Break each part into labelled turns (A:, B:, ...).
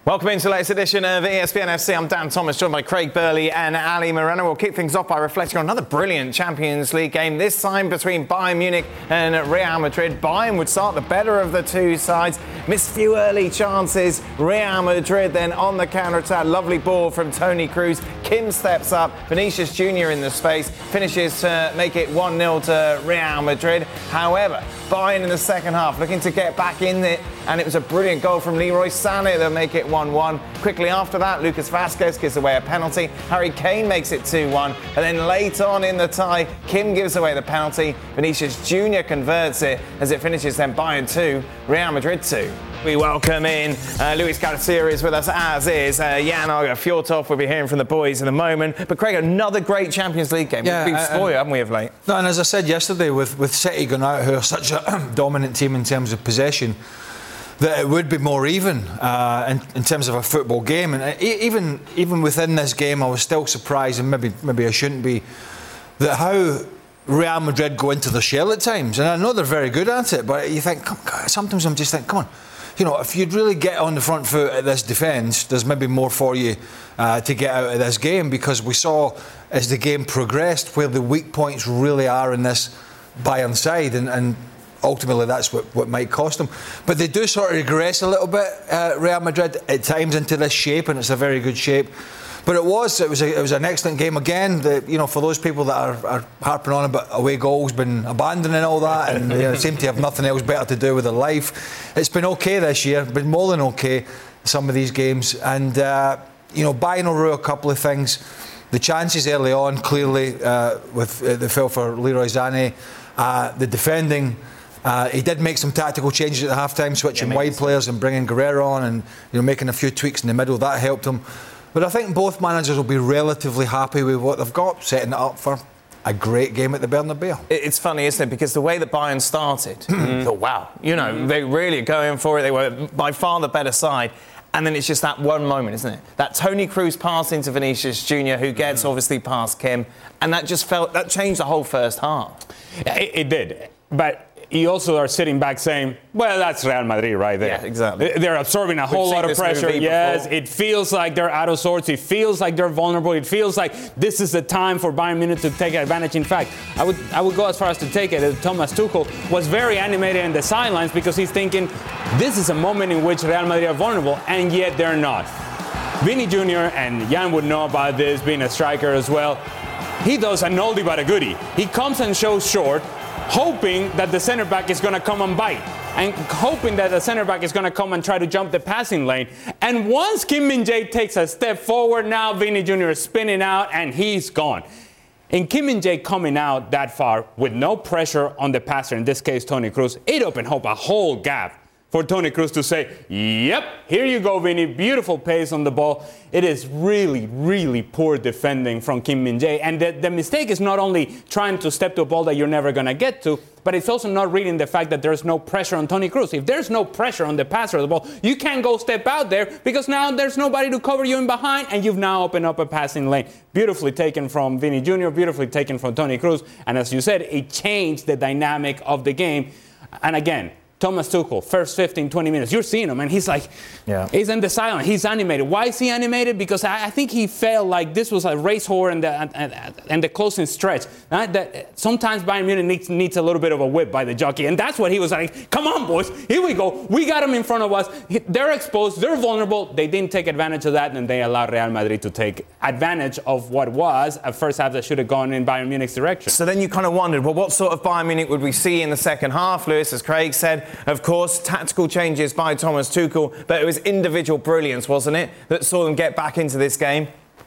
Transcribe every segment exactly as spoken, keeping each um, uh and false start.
A: Welcome into the latest edition of E S P N F C. I'm Dan Thomas, joined by Craig Burley and Ali Moreno. We'll kick things off by reflecting on another brilliant Champions League game, this time between Bayern Munich and Real Madrid. Bayern would start the better of the two sides, missed few early chances. Real Madrid then on the counter-attack. Lovely ball from Toni Kroos. Kim steps up. Vinicius Junior in the space, finishes to make it one nil to Real Madrid. However, Bayern in the second half looking to get back in it, and it was a brilliant goal from Leroy Sané that make it one one. Quickly after that, Lucas Vazquez gives away a penalty. Harry Kane makes it two one. And then late on in the tie, Kim gives away the penalty. Vinicius Junior converts it as it finishes then Bayern two, Real Madrid two. We welcome in uh, Luis Garcia is with us, as is uh, Jan Arga Fjortov. We'll be hearing from the boys in a moment. But Craig, another great Champions League game.
B: Yeah,
A: We've been
B: uh,
A: spoiled, haven't we, of late?
B: No, and as I said yesterday, with, with City going out, who are such a dominant team in terms of possession, that it would be more even uh, in, in terms of a football game. And even even within this game, I was still surprised, and maybe maybe I shouldn't be, that how Real Madrid go into the shell at times. And I know they're very good at it, but you think, come, sometimes I'm just thinking, come on, you know, if you'd really get on the front foot at this defence, there's maybe more for you uh, to get out of this game, because we saw as the game progressed where the weak points really are in this Bayern side, and, and ultimately that's what, what might cost them. But they do sort of regress a little bit, uh, Real Madrid, at times into this shape, and it's a very good shape. But it was it was a, it was an excellent game again. The, you know, for those people that are, are harping on about away goals, been abandoning all that, and you know, seem to have nothing else better to do with their life. It's been okay this year, been more than okay, some of these games. And uh, you know, Bayern will rue a couple of things. The chances early on, clearly, uh, with uh, the fill for Leroy Sané, uh, the defending. Uh, he did make some tactical changes at the half-time, switching yeah, wide players and bringing Guerrero on, and you know, making a few tweaks in the middle. That helped him. But I think both managers will be relatively happy with what they've got, setting it up for a great game at the Bernabeu.
A: It's funny, isn't it? Because the way that Bayern started, mm. thought, wow, you know, mm. they really are going for it. They were by far the better side. And then it's just that one moment, isn't it? That Toni Kroos pass into Vinicius Junior, who gets mm. obviously past Kim. And that just felt, that changed the whole first half.
C: It, it did. But you also are sitting back saying, well, that's Real Madrid right there.
A: Yeah, exactly.
C: They're absorbing a whole lot of pressure. Yes, it feels like they're out of sorts. It feels like they're vulnerable. It feels like this is the time for Bayern Munich to take advantage. In fact, I would I would go as far as to take it that Thomas Tuchel was very animated in the sidelines, because he's thinking, this is a moment in which Real Madrid are vulnerable, and yet they're not. Vinny Junior, and Jan would know about this, being a striker as well, he does an oldie but a goodie. He comes and shows short, hoping that the center back is going to come and bite, and hoping that the center back is going to come and try to jump the passing lane. And once Kim Min-jae takes a step forward, now Vinny Junior is spinning out and he's gone. And Kim Min-jae coming out that far with no pressure on the passer, in this case Toni Kroos, it opened up a whole gap for Toni Kroos to say, yep, here you go, Vinny. Beautiful pace on the ball. It is really, really poor defending from Kim Min-jae. And the, the mistake is not only trying to step to a ball that you're never going to get to, but it's also not reading the fact that there's no pressure on Toni Kroos. If there's no pressure on the passer of the ball, you can't go step out there, because now there's nobody to cover you in behind, and you've now opened up a passing lane. Beautifully taken from Vinny Junior, beautifully taken from Toni Kroos. And as you said, it changed the dynamic of the game. And again, Thomas Tuchel, first fifteen, twenty minutes, you're seeing him, and he's like, yeah. he's in the silence, he's animated. Why is he animated? Because I, I think he felt like this was a race horse and the, and, and the closing stretch. Not that sometimes Bayern Munich needs, needs a little bit of a whip by the jockey, and that's what he was like, come on, boys, here we go. We got them in front of us. They're exposed, they're vulnerable. They didn't take advantage of that, and they allowed Real Madrid to take advantage of what was a first half that should have gone in Bayern Munich's direction.
A: So then you kind of wondered, well, what sort of Bayern Munich would we see in the second half, Lewis, as Craig said? Of course, tactical changes by Thomas Tuchel, but it was individual brilliance, wasn't it, that saw them get back into this game?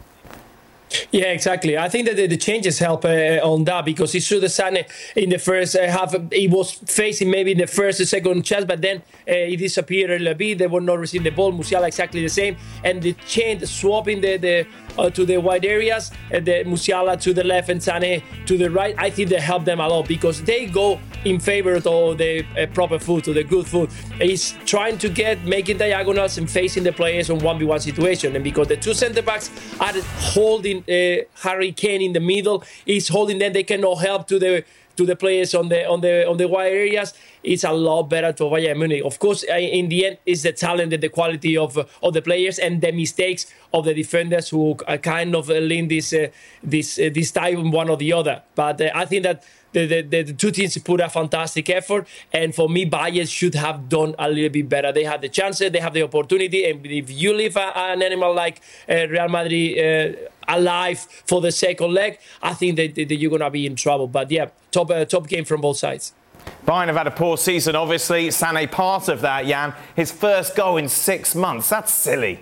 D: Yeah, exactly. I think that the, the changes help uh, on that, because he saw the Sané in the first uh, half. He was facing maybe in the first or second chance, but then uh, he disappeared a little bit. They were not receiving the ball. Musiala exactly the same. And the change, swapping the, the uh, to the wide areas, uh, the Musiala to the left and Sané to the right, I think they help them a lot, because they go in favor of the uh, proper foot, to the good foot. He's trying to get, making diagonals and facing the players on one v one situation. And because the two centre-backs are holding Uh, Harry Kane in the middle, is holding them. They cannot help to the to the players on the on the on the wide areas, it's a lot better to Bayern Munich. Of course, in the end, it's the talent and the quality of uh, of the players and the mistakes of the defenders who are kind of lean this uh, this uh, this time one or the other. But uh, I think that the, the the two teams put a fantastic effort, and for me, Bayern should have done a little bit better. They have the chances, they have the opportunity, and if you leave a, an animal like uh, Real Madrid uh, alive for the second leg, I think that, that you're gonna be in trouble. But yeah, top uh, top game from both sides.
A: Bayern have had a poor season, obviously. Sané part of that, Jan. His first goal in six months. That's silly.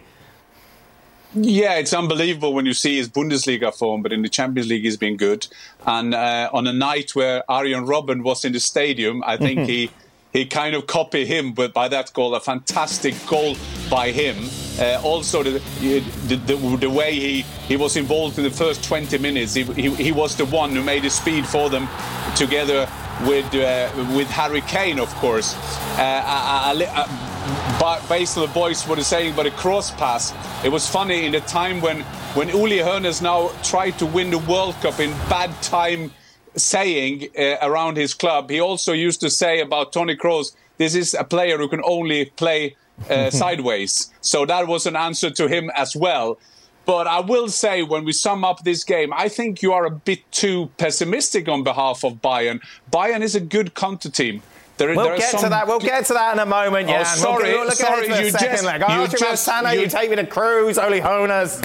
E: Yeah, it's unbelievable when you see his Bundesliga form, but in the Champions League he's been good. And uh, on a night where Arjen Robben was in the stadium, I think he he kind of copied him, but by that goal, a fantastic goal by him. Uh, also, the, the, the, the way he, he was involved in the first twenty minutes, he, he, he was the one who made the speed for them together with uh, with Harry Kane, of course. Uh, I, I, I, but based on the boys what are saying about a cross pass, it was funny in the time when when Uli Hoeneß now tried to win the World Cup in bad time saying uh, around his club. He also used to say about Toni Kroos, this is a player who can only play uh, sideways. So that was an answer to him as well. But I will say, when we sum up this game, I think you are a bit too pessimistic on behalf of Bayern. Bayern is a good counter team.
A: There, we'll there get to that. We'll get to that in a moment, Jan.
E: Oh, sorry,
A: we'll, we'll look
E: sorry.
A: At it for
E: you
A: a second
E: just,
A: leg. I
E: you
A: asked you
E: just,
A: about Sané, you, you take me to Kroos, Uli Hoeneß.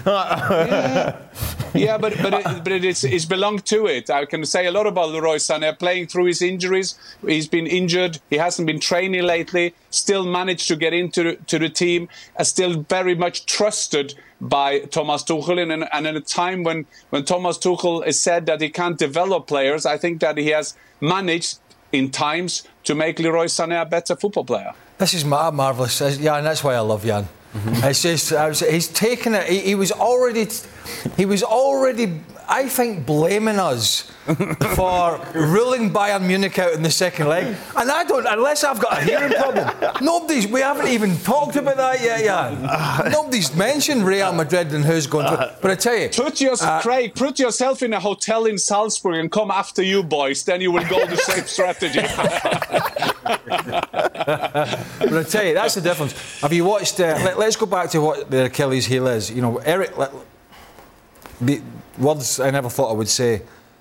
E: yeah, yeah, but but it, but it is, it's belonged to it. I can say a lot about Leroy Sané playing through his injuries. He's been injured. He hasn't been training lately. Still managed to get into the, to the team. Uh, still very much trusted by Thomas Tuchel. And, and in a time when when Thomas Tuchel has said that he can't develop players, I think that he has managed in times to make Leroy Sané a better football player.
B: This is mar- marvellous. Yeah, and that's why I love Jan. Mm-hmm. It's just, I was, he's taken it. He, he was already, he was already, I think, blaming us for ruling Bayern Munich out in the second leg. And I don't, unless I've got a hearing problem. Nobody's, we haven't even talked about that yet, Jan. Nobody's mentioned Real Madrid and who's going to. But I tell you,
E: put your, uh, Craig, put yourself in a hotel in Salzburg and come after you boys. Then you will go the same strategy.
B: But I tell you, that's the difference. Have you watched? Uh, let, let's go back to what the Achilles heel is. You know, Eric. Let, the words I never thought I would say.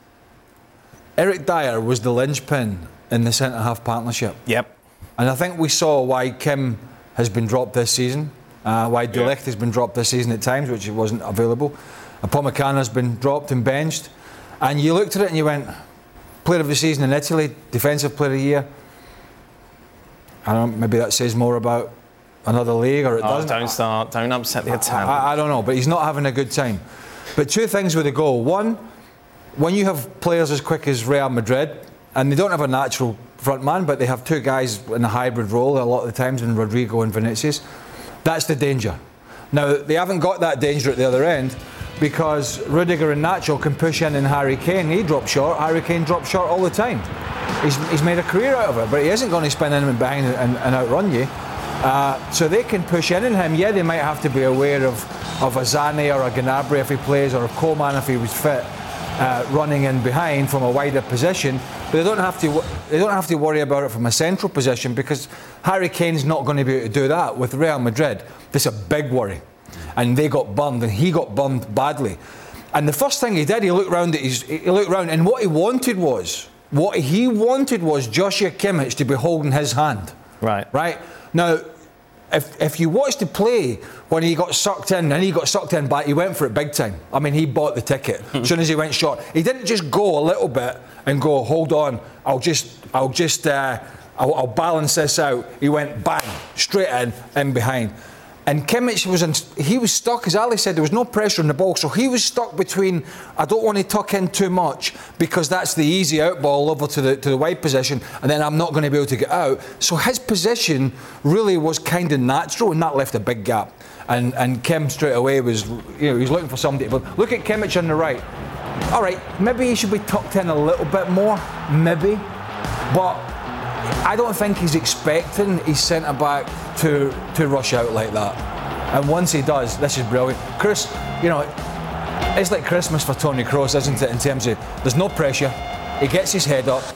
B: Eric Dyer was the linchpin in the centre half partnership.
A: Yep.
B: And I think we saw why Kim has been dropped this season, uh, why De Ligt yep. has been dropped this season at times, which he wasn't available. Upamecano has been dropped and benched. And you looked at it and you went, player of the season in Italy, defensive player of the year. I don't know, maybe that says more about another league, or it
A: oh,
B: doesn't.
A: Don't start, don't upset the Italian.
B: I, I don't know, but he's not having a good time. But two things with the goal. One, when you have players as quick as Real Madrid, and they don't have a natural front man, but they have two guys in a hybrid role a lot of the times in Rodrigo and Vinicius, that's the danger. Now, they haven't got that danger at the other end because Rudiger and Nacho can push in and Harry Kane, he drops short, Harry Kane drops short all the time. He's, he's made a career out of it, but he isn't going to spin in and behind and, and outrun you. Uh, so they can push in on him. Yeah, they might have to be aware of, of a Zane or a Gnabry if he plays, or a Coman if he was fit, uh, running in behind from a wider position. But they don't have to. They don't have to worry about it from a central position because Harry Kane's not going to be able to do that with Real Madrid. This is a big worry, and they got burned, and he got burned badly. And the first thing he did, he looked round at his, he looked round, and what he wanted was, what he wanted was Joshua Kimmich to be holding his hand.
A: Right.
B: Right. Now, if if you watched the play when he got sucked in, and he got sucked in back, he went for it big time. I mean, he bought the ticket as soon as he went short. He didn't just go a little bit and go, hold on, I'll just, I'll just, uh, I'll, I'll balance this out. He went bang, straight in, in behind. And Kimmich was in, he was stuck, as Ali said, there was no pressure on the ball, so he was stuck between, I don't want to tuck in too much because that's the easy out ball over to the to the wide position, and then I'm not going to be able to get out. So his position really was kind of natural, and that left a big gap. And and Kim straight away was, you know, he was looking for somebody. But look at Kimmich on the right. All right, maybe he should be tucked in a little bit more, maybe, but I don't think he's expecting his centre back to to rush out like that. And once he does, this is brilliant. Chris, you know, it's like Christmas for Toni Kroos, isn't it? In terms of there's no pressure, he gets his head up.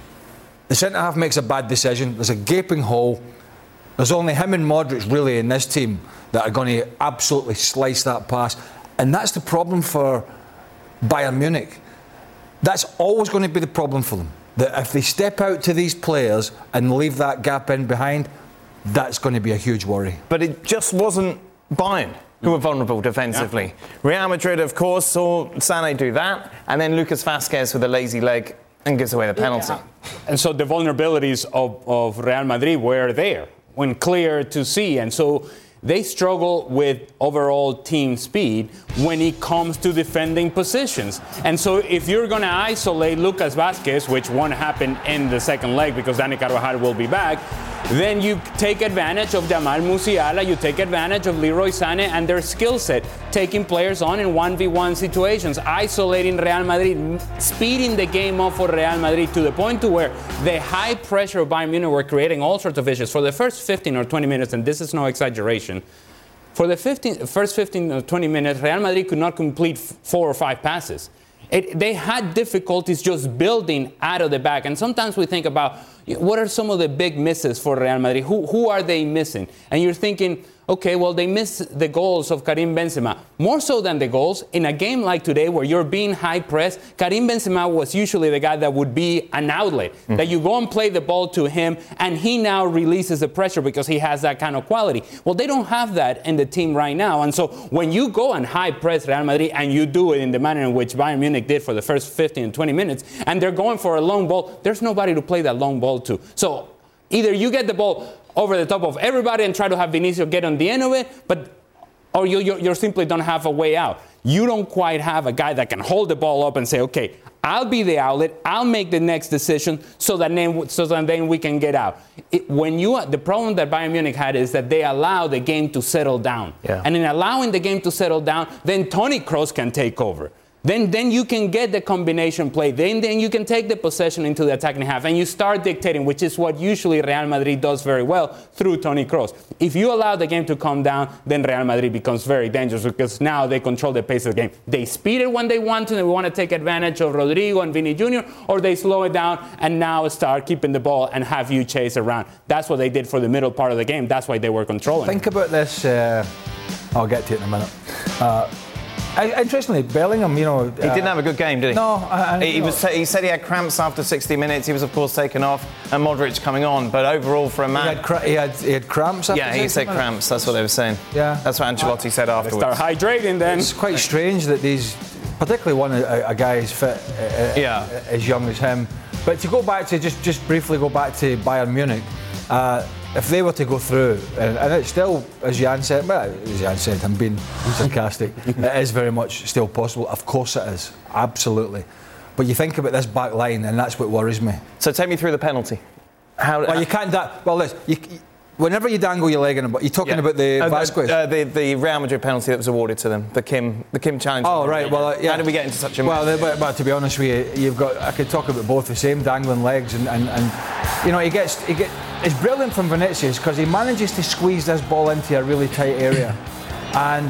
B: The centre-half makes a bad decision. There's a gaping hole. There's only him and Modric really in this team that are going to absolutely slice that pass. And that's the problem for Bayern Munich. That's always going to be the problem for them. That if they step out to these players and leave that gap in behind, that's going to be a huge worry.
A: But it just wasn't Bayern who were vulnerable defensively. Yeah. Real Madrid, of course, saw Sané do that, and then Lucas Vázquez with a lazy leg and gives away the penalty.
C: Yeah. And so the vulnerabilities of, of Real Madrid were there, when clear to see, and so they struggle with overall team speed when it comes to defending positions. And so if you're going to isolate Lucas Vázquez, which won't happen in the second leg because Dani Carvajal will be back, then you take advantage of Jamal Musiala, you take advantage of Leroy Sané and their skill set, taking players on in one v one situations, isolating Real Madrid, speeding the game up for Real Madrid to the point to where the high pressure of Bayern Munich were creating all sorts of issues. For the first fifteen or twenty minutes, and this is no exaggeration, for the fifteen, first fifteen or twenty minutes, Real Madrid could not complete four or five passes. It, they had difficulties just building out of the back. And sometimes we think about what are some of the big misses for Real Madrid? Who, who are they missing? And you're thinking, okay, well, they miss the goals of Karim Benzema. More so than the goals, in a game like today where you're being high-pressed, Karim Benzema was usually the guy that would be an outlet, mm. that you go and play the ball to him, and he now releases the pressure because he has that kind of quality. Well, they don't have that in the team right now. And so when you go and high-press Real Madrid, and you do it in the manner in which Bayern Munich did for the first fifteen and twenty minutes, and they're going for a long ball, there's nobody to play that long ball to. So either you get the ball over the top of everybody and try to have Vinicius get on the end of it, but or you, you, you simply don't have a way out. You don't quite have a guy that can hold the ball up and say, okay, I'll be the outlet, I'll make the next decision so that then, so that then we can get out. It, when you, the problem that Bayern Munich had is that they allow the game to settle down.
A: Yeah.
C: And in allowing the game to settle down, then Toni Kroos can take over. Then, then you can get the combination play. Then, then you can take the possession into the attacking half, and you start dictating, which is what usually Real Madrid does very well through Toni Kroos. If you allow the game to calm down, then Real Madrid becomes very dangerous because now they control the pace of the game. They speed it when they want to, and they want to take advantage of Rodrigo and Vini Junior, or they slow it down and now start keeping the ball and have you chase around. That's what they did for the middle part of the game. That's why they were controlling.
B: Think about this. Uh, I'll get to it in a minute. Uh, Interestingly, Bellingham, you know...
A: He uh, didn't have a good game, did he?
B: No. I, I,
A: he, he, was, he said he had cramps after sixty minutes. He was, of course, taken off. And Modric coming on. But overall, for a man...
B: He had, cra- he had, he had cramps after
A: Yeah, he said
B: minutes.
A: cramps. That's what they were saying.
B: Yeah.
A: That's what Ancelotti said afterwards.
C: Start hydrating then.
B: It's quite strange that these... Particularly one, a, a guy as fit, uh,
A: yeah.
B: as young as him. But to go back to, just, just briefly go back to Bayern Munich... Uh, if they were to go through, and, and it's still, as Jan said, well, as Jan said, I'm being sarcastic, it is very much still possible. Of course it is, absolutely. But you think about this back line, and that's what worries me.
A: So take me through the penalty. How?
B: Well, you can't. Da- well, listen, you, whenever you dangle your leg in a ball, you're talking yeah. about the
A: uh,
B: Vázquez.
A: Uh, the the Real Madrid penalty that was awarded to them, the Kim the Kim challenge.
B: Oh right, well uh, yeah.
A: How did we get into such a?
B: Well, the, but, but to be honest with you, you've got. I could talk about both the same dangling legs, and, and, and you know he gets he get. It's brilliant from Vinicius because he manages to squeeze this ball into a really tight area, and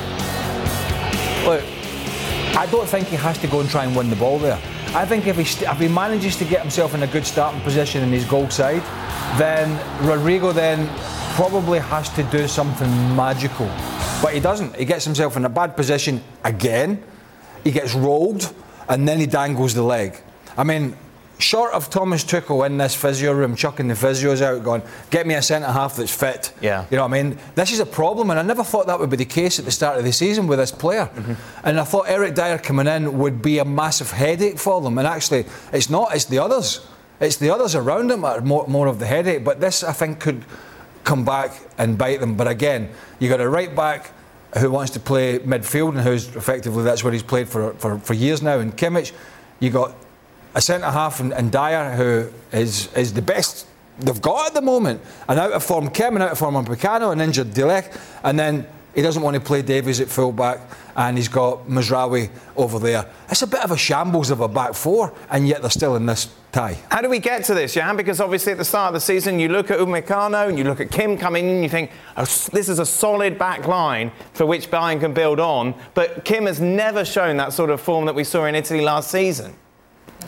B: look, I don't think he has to go and try and win the ball there. I think if he st- if he manages to get himself in a good starting position in his goal side, then Rodrigo then probably has to do something magical. But he doesn't. He gets himself in a bad position again. He gets rolled, and then he dangles the leg. I mean, short of Thomas Tuchel in this physio room chucking the physios out going, get me a centre-half that's fit.
A: Yeah.
B: You know what I mean? This is a problem, and I never thought that would be the case at the start of the season with this player. Mm-hmm. And I thought Eric Dyer coming in would be a massive headache for them, and actually it's not, it's the others. It's the others around him that are more, more of the headache, but this I think could come back and bite them. But again, you got a right back who wants to play midfield and who's effectively, that's where he's played for, for, for years now, in Kimmich. You got a centre-half in, in Dyer who is is the best they've got at the moment. An out-of-form Kim, an out-of-form Upamecano, an injured De Ligt, and then he doesn't want to play Davies at full-back, and he's got Mazraoui over there. It's a bit of a shambles of a back four, and yet they're still in this tie.
A: How do we get to this, Jan? Because obviously at the start of the season, you look at Upamecano and you look at Kim coming in and you think, oh, this is a solid back line for which Bayern can build on, but Kim has never shown that sort of form that we saw in Italy last season.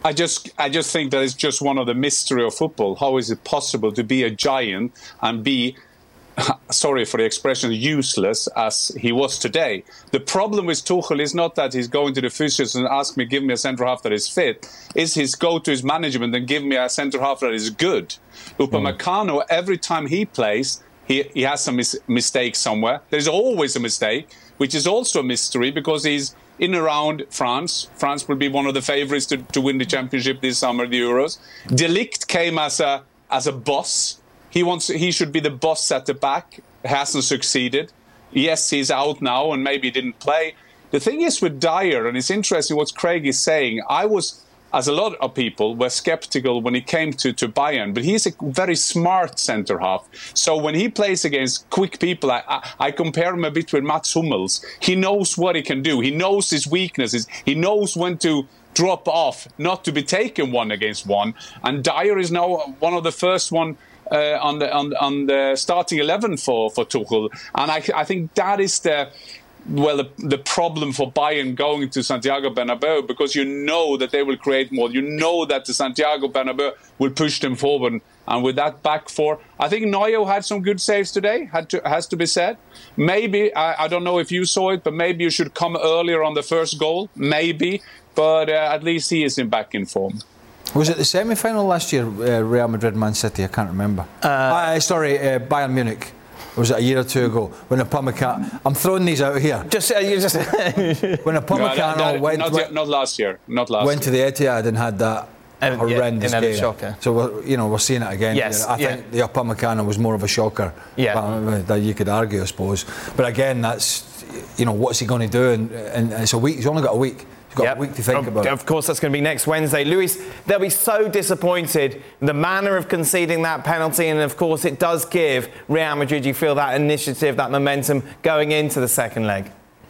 E: I just, I just think that it's just one of the mystery of football. How is it possible to be a giant and be, sorry for the expression, useless as he was today? The problem with Tuchel is not that he's going to the physios and ask me, give me a centre half that is fit. Is his go to his management and give me a centre half that is good. Upamecano, every time he plays, he, he has some mis- mistake somewhere. There's always a mistake, which is also a mystery because he's in around France. France will be one of the favourites to, to win the championship this summer, the Euros. De Ligt came as a as a boss. He wants he should be the boss at the back. Hasn't succeeded. Yes, he's out now and maybe didn't play. The thing is with Dyer, and it's interesting what Craig is saying. I was, as a lot of people, were sceptical when he came to, to Bayern, but he's a very smart centre-half. So when he plays against quick people, I, I, I compare him a bit with Mats Hummels. He knows what he can do. He knows his weaknesses. He knows when to drop off, not to be taken one against one. And Dyer is now one of the first one uh, on the on, on the starting eleven for, for Tuchel. And I, I think that is the... well, the, the problem for Bayern going to Santiago Bernabeu, because you know that they will create more. You know that the Santiago Bernabeu will push them forward. And with that back four, I think Neuer had some good saves today, had to, has to be said. Maybe, I, I don't know if you saw it, but maybe you should come earlier on the first goal. Maybe. But uh, at least he is in back in form.
B: Was it the semi-final last year, uh, Real Madrid-Man City? I can't remember. Uh, uh, sorry, uh, Bayern Munich. Was it a year or two ago when Upamecano? I'm throwing these out here.
A: Just uh, you just
B: when Upamecano
E: no, no,
B: went,
E: not,
B: went
E: not last year, not last.
B: Went
E: year.
B: to the Etihad and had that
A: and,
B: horrendous
A: yeah,
B: game.
A: Shocker.
B: So we're, you know we're seeing it again.
A: Yes,
B: I
A: yeah.
B: think the Upamecano was more of a shocker.
A: Yeah,
B: uh, that you could argue, I suppose. But again, that's you know what's he going to do? And, and it's a week. He's only got a week. Got yep. a week to think
A: of,
B: about.
A: Of course, that's going to be next Wednesday. Luis, they'll be so disappointed the manner of conceding that penalty, and of course, it does give Real Madrid, you feel, that initiative, that momentum going into the second leg.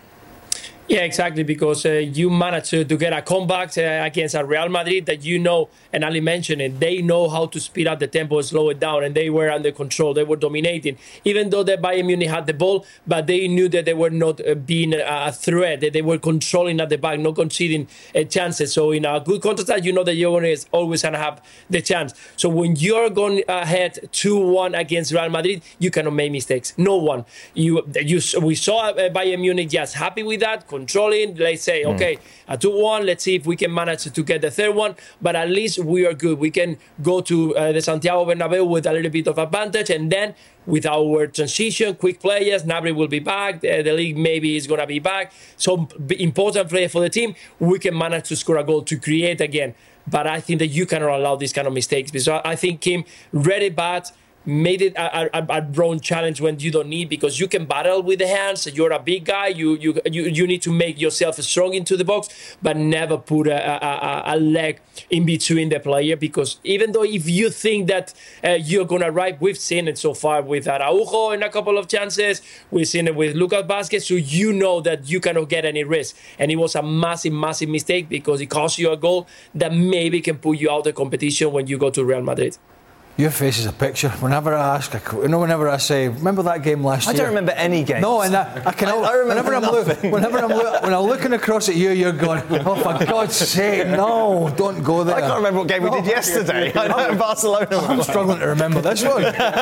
D: Yeah, exactly, because uh, you managed to, to get a comeback uh, against a Real Madrid that you know, and Ali mentioned it, they know how to speed up the tempo and slow it down, and they were under control, they were dominating. Even though the Bayern Munich had the ball, but they knew that they were not uh, being a threat, that they were controlling at the back, not conceding uh, chances. So in a good counter-attack, you know that you're always, always going to have the chance. So when you're going ahead two one against Real Madrid, you cannot make mistakes. No one. You, you, we saw uh, Bayern Munich just happy with that, controlling. Let's say, mm. okay, a two one. Let's see if we can manage to get the third one. But at least we are good. We can go to uh, the Santiago Bernabeu with a little bit of advantage, and then with our transition, quick players, Gnabry will be back. The, the league maybe is going to be back. So important player for the team. We can manage to score a goal to create again. But I think that you cannot allow these kind of mistakes, because I think Kim read it bad. Made it a, a, a wrong challenge when you don't need, because you can battle with the hands. You're a big guy. You you you, you need to make yourself strong into the box, but never put a, a, a leg in between the player, because even though if you think that uh, you're going to arrive, we've seen it so far with Araujo in a couple of chances. We've seen it with Lucas Vázquez. So you know that you cannot get any risk. And it was a massive, massive mistake, because it cost you a goal that maybe can put you out of the competition when you go to Real Madrid.
B: Your face is a picture. Whenever I ask, you know, whenever I say, remember that game last
A: I
B: year?
A: I don't remember any games.
B: No, and I, I can. I, I remember whenever I'm looking, whenever I'm look, when I'm looking across at you, you're going, oh, for God's sake, no, don't go there.
A: I can't remember what game we
B: no.
A: did yesterday. I know in Barcelona.
B: I'm struggling to remember this one.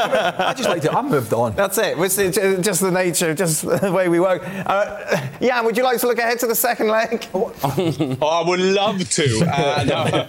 B: I just like to. I moved on.
A: That's it. It's just the nature, just the way we work. Uh, yeah, would you like to look ahead to the second leg?
E: Oh, I would love to. Uh, no.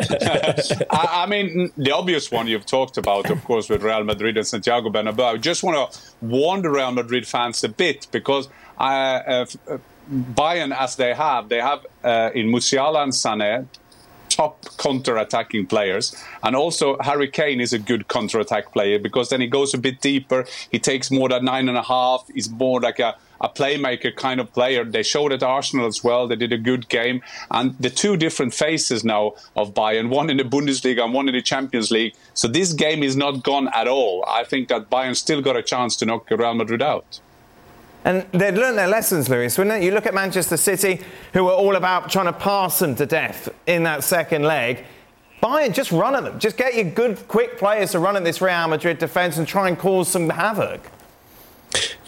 E: I, I mean, the obvious one you've talked about, of course, with Real Madrid and Santiago Bernabeu. I just want to warn the Real Madrid fans a bit, because uh, uh, Bayern, as they have, they have uh, in Musiala and Sané top counter-attacking players, and also Harry Kane is a good counter-attack player, because then he goes a bit deeper, he takes more than nine and a half, he's more like a, a playmaker kind of player. They showed at Arsenal as well, they did a good game, and the two different phases now of Bayern, one in the Bundesliga and one in the Champions League, so this game is not gone at all. I think that Bayern still got a chance to knock Real Madrid out.
A: And they'd learned their lessons, Luis, wouldn't it? You look at Manchester City, who were all about trying to pass them to death in that second leg. Bayern, just run at them. Just get your good, quick players to run at this Real Madrid defence and try and cause some havoc.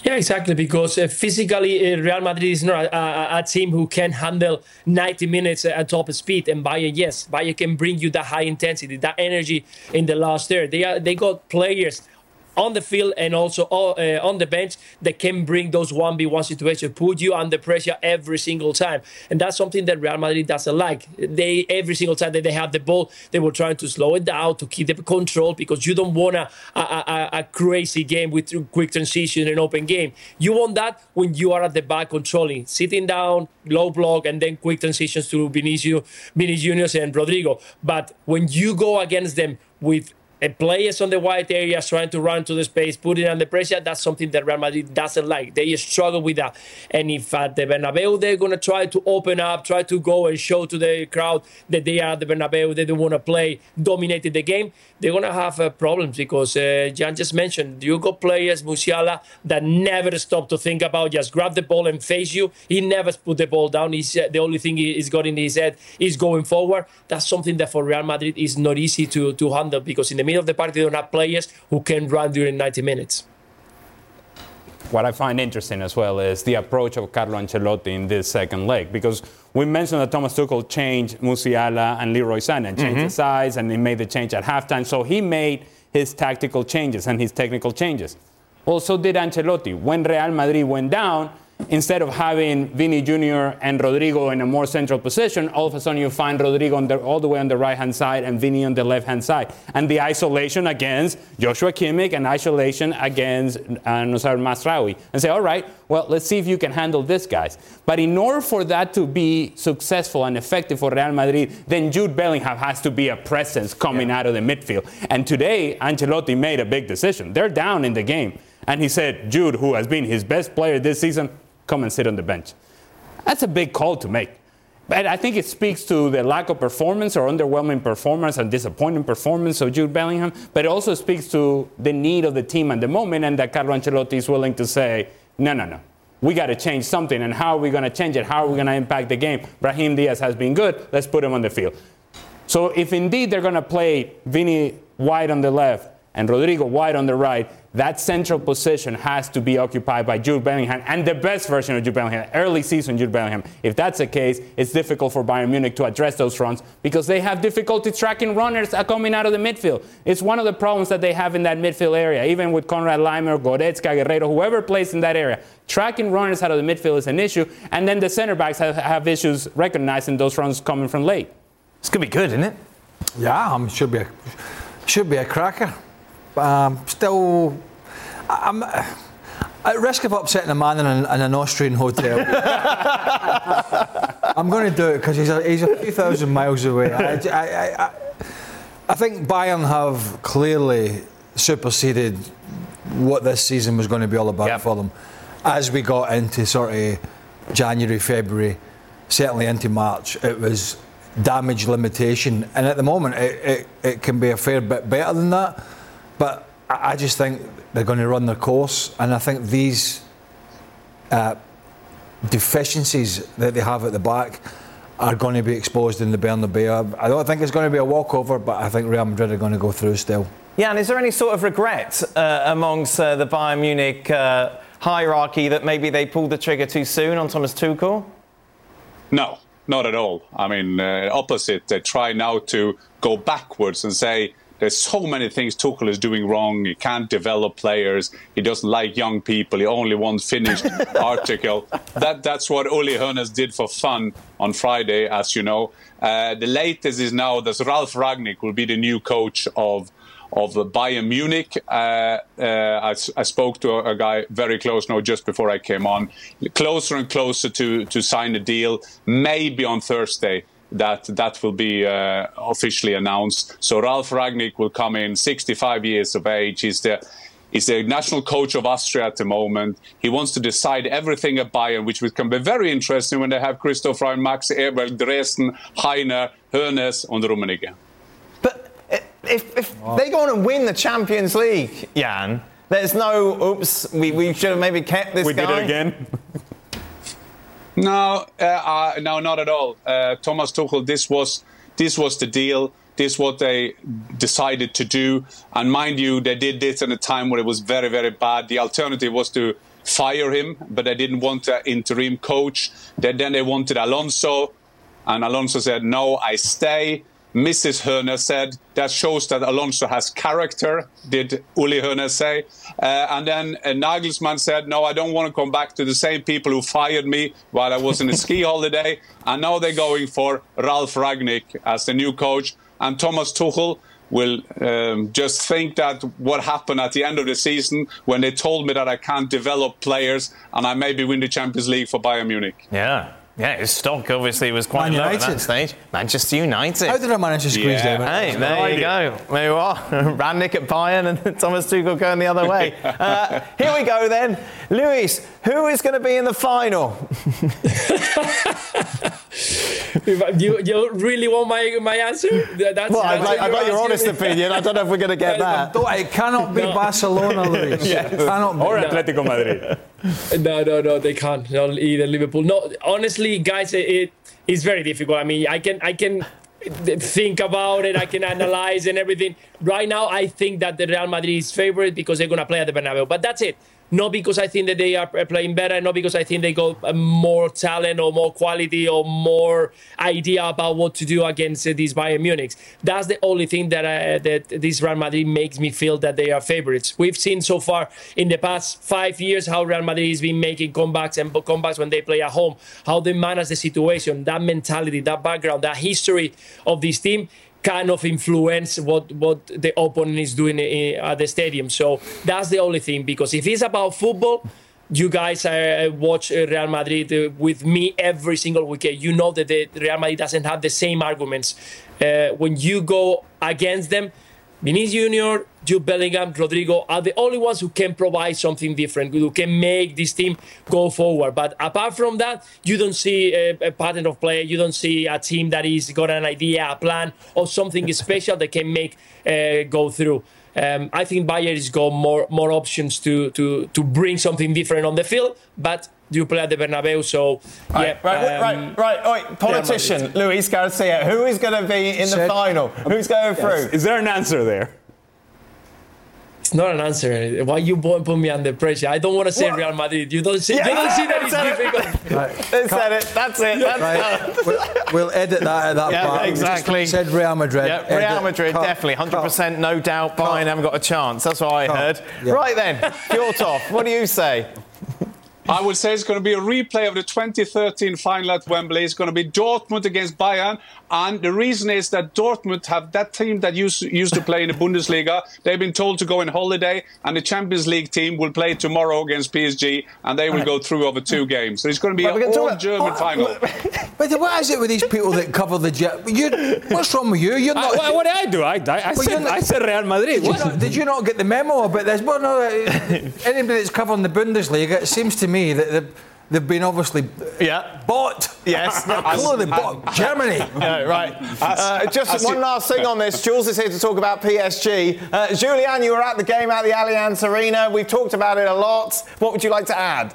D: Yeah, exactly, because uh, physically uh, Real Madrid is not a, a, a team who can handle ninety minutes at top speed, and Bayern, yes, Bayern can bring you that high intensity, that energy in the last third. They are, they got players on the field and also uh, on the bench that can bring those one v one situations, put you under pressure every single time. And that's something that Real Madrid doesn't like. They every single time that they have the ball, they were trying to slow it down, to keep the control, because you don't want a, a, a, a crazy game with quick transition and open game. You want that when you are at the back controlling, sitting down, low block, and then quick transitions to Vinicius, Vinicius Junior and Rodrigo. But when you go against them with and players on the wide areas trying to run to the space, put it under pressure, that's something that Real Madrid doesn't like. They struggle with that. And if at the Bernabeu they're going to try to open up, try to go and show to the crowd that they are at the Bernabeu, they don't want to play, dominated the game, they're going to have uh, problems because uh, Jan just mentioned, you got players, Musiala, that never stop to think about just grab the ball and face you. He never put the ball down. He's, uh, the only thing he's got in his head is going forward. That's something that for Real Madrid is not easy to, to handle, because in the middle of the park, they don't have players who can run during ninety minutes.
C: What I find interesting as well is the approach of Carlo Ancelotti in this second leg, because we mentioned that Thomas Tuchel changed Musiala and Leroy Sané and changed mm-hmm. the size, and he made the change at halftime. So he made his tactical changes and his technical changes. Well, so did Ancelotti. When Real Madrid went down, instead of having Vini Junior and Rodrigo in a more central position, all of a sudden you find Rodrigo on the, all the way on the right-hand side and Vini on the left-hand side. And the isolation against Joshua Kimmich and isolation against uh, Noussair Mazraoui. And say, all right, well, let's see if you can handle this, guys. But in order for that to be successful and effective for Real Madrid, then Jude Bellingham has to be a presence coming yeah. out of the midfield. And today, Ancelotti made a big decision. They're down in the game. And he said, Jude, who has been his best player this season, come and sit on the bench. That's a big call to make. But I think it speaks to the lack of performance or underwhelming performance and disappointing performance of Jude Bellingham, but it also speaks to the need of the team at the moment, and that Carlo Ancelotti is willing to say, no, no, no. We got to change something, and how are we going to change it? How are we going to impact the game? Brahim Diaz has been good. Let's put him on the field. So if indeed they're going to play Vini wide on the left and Rodrigo wide on the right, that central position has to be occupied by Jude Bellingham, and the best version of Jude Bellingham, early season Jude Bellingham. If that's the case, it's difficult for Bayern Munich to address those runs because they have difficulty tracking runners coming out of the midfield. It's one of the problems that they have in that midfield area, even with Konrad Laimer, Goretzka, Guerrero, whoever plays in that area. Tracking runners out of the midfield is an issue, and then the center backs have, have issues recognizing those runs coming from late.
A: It's going to be good, isn't it?
B: Yeah, um, should be a, should be a cracker. Um, still, I'm at risk of upsetting a man in an, in an Austrian hotel. I'm going to do it because he's a, he's a few thousand miles away. I, I, I, I think Bayern have clearly superseded what this season was going to be all about yep. for them. As we got into sort of January, February, certainly into March, it was damage limitation, and at the moment it, it, it can be a fair bit better than that. But I just think they're going to run their course, and I think these uh, deficiencies that they have at the back are going to be exposed in the Bernabeu. I don't think it's going to be a walkover, but I think Real Madrid are going to go through still.
A: Yeah, and is there any sort of regret uh, amongst uh, the Bayern Munich uh, hierarchy that maybe they pulled the trigger too soon on Thomas Tuchel?
E: No, not at all. I mean, uh, opposite. They try now to go backwards and say, there's so many things Tuchel is doing wrong. He can't develop players. He doesn't like young people. He only wants finished article. That That's what Uli Hoeneß did for fun on Friday, as you know. Uh, the latest is now that Ralf Rangnick will be the new coach of of Bayern Munich. Uh, uh, I, I spoke to a, a guy very close now just before I came on. Closer and closer to, to sign a deal, maybe on Thursday. That that will be uh, officially announced. So Ralf Rangnick will come in, sixty-five years of age. He's the he's the national coach of Austria at the moment. He wants to decide everything at Bayern, which will can be very interesting when they have Christoph Rein, Max Eberl, Dresden, Heiner, Hoeneß, and Rummenigge.
A: But if, if wow. they go on and win the Champions League, Jan, there's no oops. We we should have maybe kept this
C: we
A: guy.
C: We did it again.
E: No, uh, uh, no, not at all. Uh, Thomas Tuchel, this was this was the deal. This is what they decided to do. And mind you, they did this at a time where it was very, very bad. The alternative was to fire him, but they didn't want an interim coach. Then, then they wanted Alonso, and Alonso said, no, I stay. Missus Hoeneß said, that shows that Alonso has character, did Uli Hoeneß say. Uh, and then uh, Nagelsmann said, no, I don't want to come back to the same people who fired me while I was in a ski holiday. And now they're going for Ralf Rangnick as the new coach. And Thomas Tuchel will um, just think that what happened at the end of the season when they told me that I can't develop players and I maybe win the Champions League for Bayern Munich.
A: Yeah. Yeah, his stock obviously was quite low at that stage. Manchester United.
B: How did I manage to squeeze
A: yeah.
B: them?
A: Hey, there you go. There you are. Rangnick at Bayern and Thomas Tuchel going the other way. Uh, here we go then. Luis, who is going to be in the final?
D: you, you really want my, my answer? That's,
A: well,
D: that's
A: I'd like, I got your honest
D: me.
A: opinion. I don't know if we're going to get that.
B: It cannot be no. Barcelona, Luis.
C: Yes.
B: It cannot be.
C: Or Atletico Madrid.
D: No, no, no, they can't. Not either Liverpool. No, honestly, guys, it is very difficult. I mean, I can, I can think about it, I can analyze and everything. Right now, I think that the Real Madrid is favorite because they're going to play at the Bernabeu. But that's it. Not because I think that they are playing better, not because I think they got more talent or more quality or more idea about what to do against uh, these Bayern Munich. That's the only thing that uh, that this Real Madrid makes me feel that they are favorites. We've seen so far in the past five years how Real Madrid has been making comebacks and comebacks when they play at home, how they manage the situation, that mentality, that background, that history of this team kind of influence what, what the opponent is doing at the stadium. So that's the only thing, because if it's about football, you guys uh, watch Real Madrid uh, with me every single weekend. You know that the Real Madrid doesn't have the same arguments. Uh, when you go against them, Vinicius Junior, Jude Bellingham, Rodrigo are the only ones who can provide something different, who can make this team go forward. But apart from that, you don't see a, a pattern of play. You don't see a team that is got an idea, a plan, or something special that can make uh, go through. Um, I think Bayern has got more more options to to to bring something different on the field, but you play at the Bernabeu, so
A: right,
D: yeah.
A: Right, um, right, right, right. Politician yeah, Luis Garcia, who is going to be in the final? Who's going through?
C: Yes. Is there an answer there?
D: It's not an answer. Why you put me under pressure? I don't want to say what? Real Madrid. You don't see. Yeah, you don't see that it's difficult.
A: Right. They said it. That's it. That's
B: right. we'll, we'll edit that at that
A: yeah,
B: part.
A: Exactly.
B: Said Real Madrid.
A: Yeah, Real
B: edit.
A: Madrid,
B: Cut.
A: definitely. one hundred percent,
B: Cut.
A: no doubt. Bayern haven't got a chance. That's what I
B: Cut.
A: heard.
B: Yeah.
A: Right then, Fjortov, what do you say?
E: I would say it's going to be a replay of the twenty thirteen final at Wembley. It's going to be Dortmund against Bayern. And the reason is that Dortmund have that team that used, used to play in the Bundesliga. They've been told to go on holiday. And the Champions League team will play tomorrow against P S G. And they will go through over two games. So it's going to be an all-German final.
B: But what is it with these people that cover the jet? You, what's wrong with you? You're not.
C: I, what did I do? I, I, I, said, not, I said Real Madrid.
B: Did you, not, did you not get the memo about this? Well, no, anybody that's covering the Bundesliga, it seems to me that they've, they've been obviously
A: yeah.
B: bought.
A: Yes.
B: Clearly bought. Germany.
A: Yeah, right. Uh, just one last thing on this. Jules is here to talk about P S G. Uh, Julian, you were at the game at the Allianz Arena. We've talked about it a lot. What would you like to add?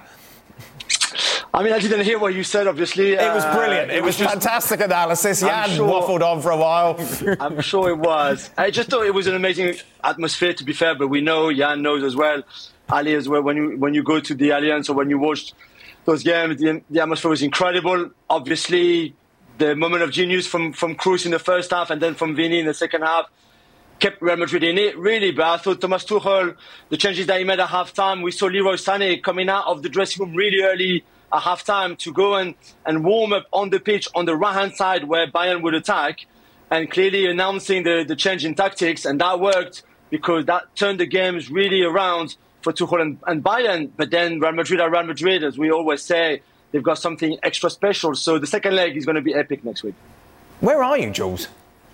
F: I mean, I didn't hear what you said, obviously.
A: It was brilliant. Uh, it, it was, was fantastic just, analysis. Jan sure, waffled on for a while.
F: I'm sure it was. I just thought it was an amazing atmosphere, to be fair, but we know, Jan knows as well, Ali as well, when you when you go to the Allianz or when you watched those games, the, the atmosphere was incredible. Obviously, the moment of genius from, from Kroos in the first half and then from Vini in the second half kept Real Madrid in it, really. But I thought Thomas Tuchel, the changes that he made at half-time, we saw Leroy Sané coming out of the dressing room really early at half-time to go and, and warm up on the pitch on the right-hand side where Bayern would attack, and clearly announcing the, the change in tactics. And that worked because that turned the games really around for Tuchel and, and Bayern. But then Real Madrid are Real Madrid, as we always say. They've got something extra special. So the second leg is going to be epic next week.
A: Where are you, Jules?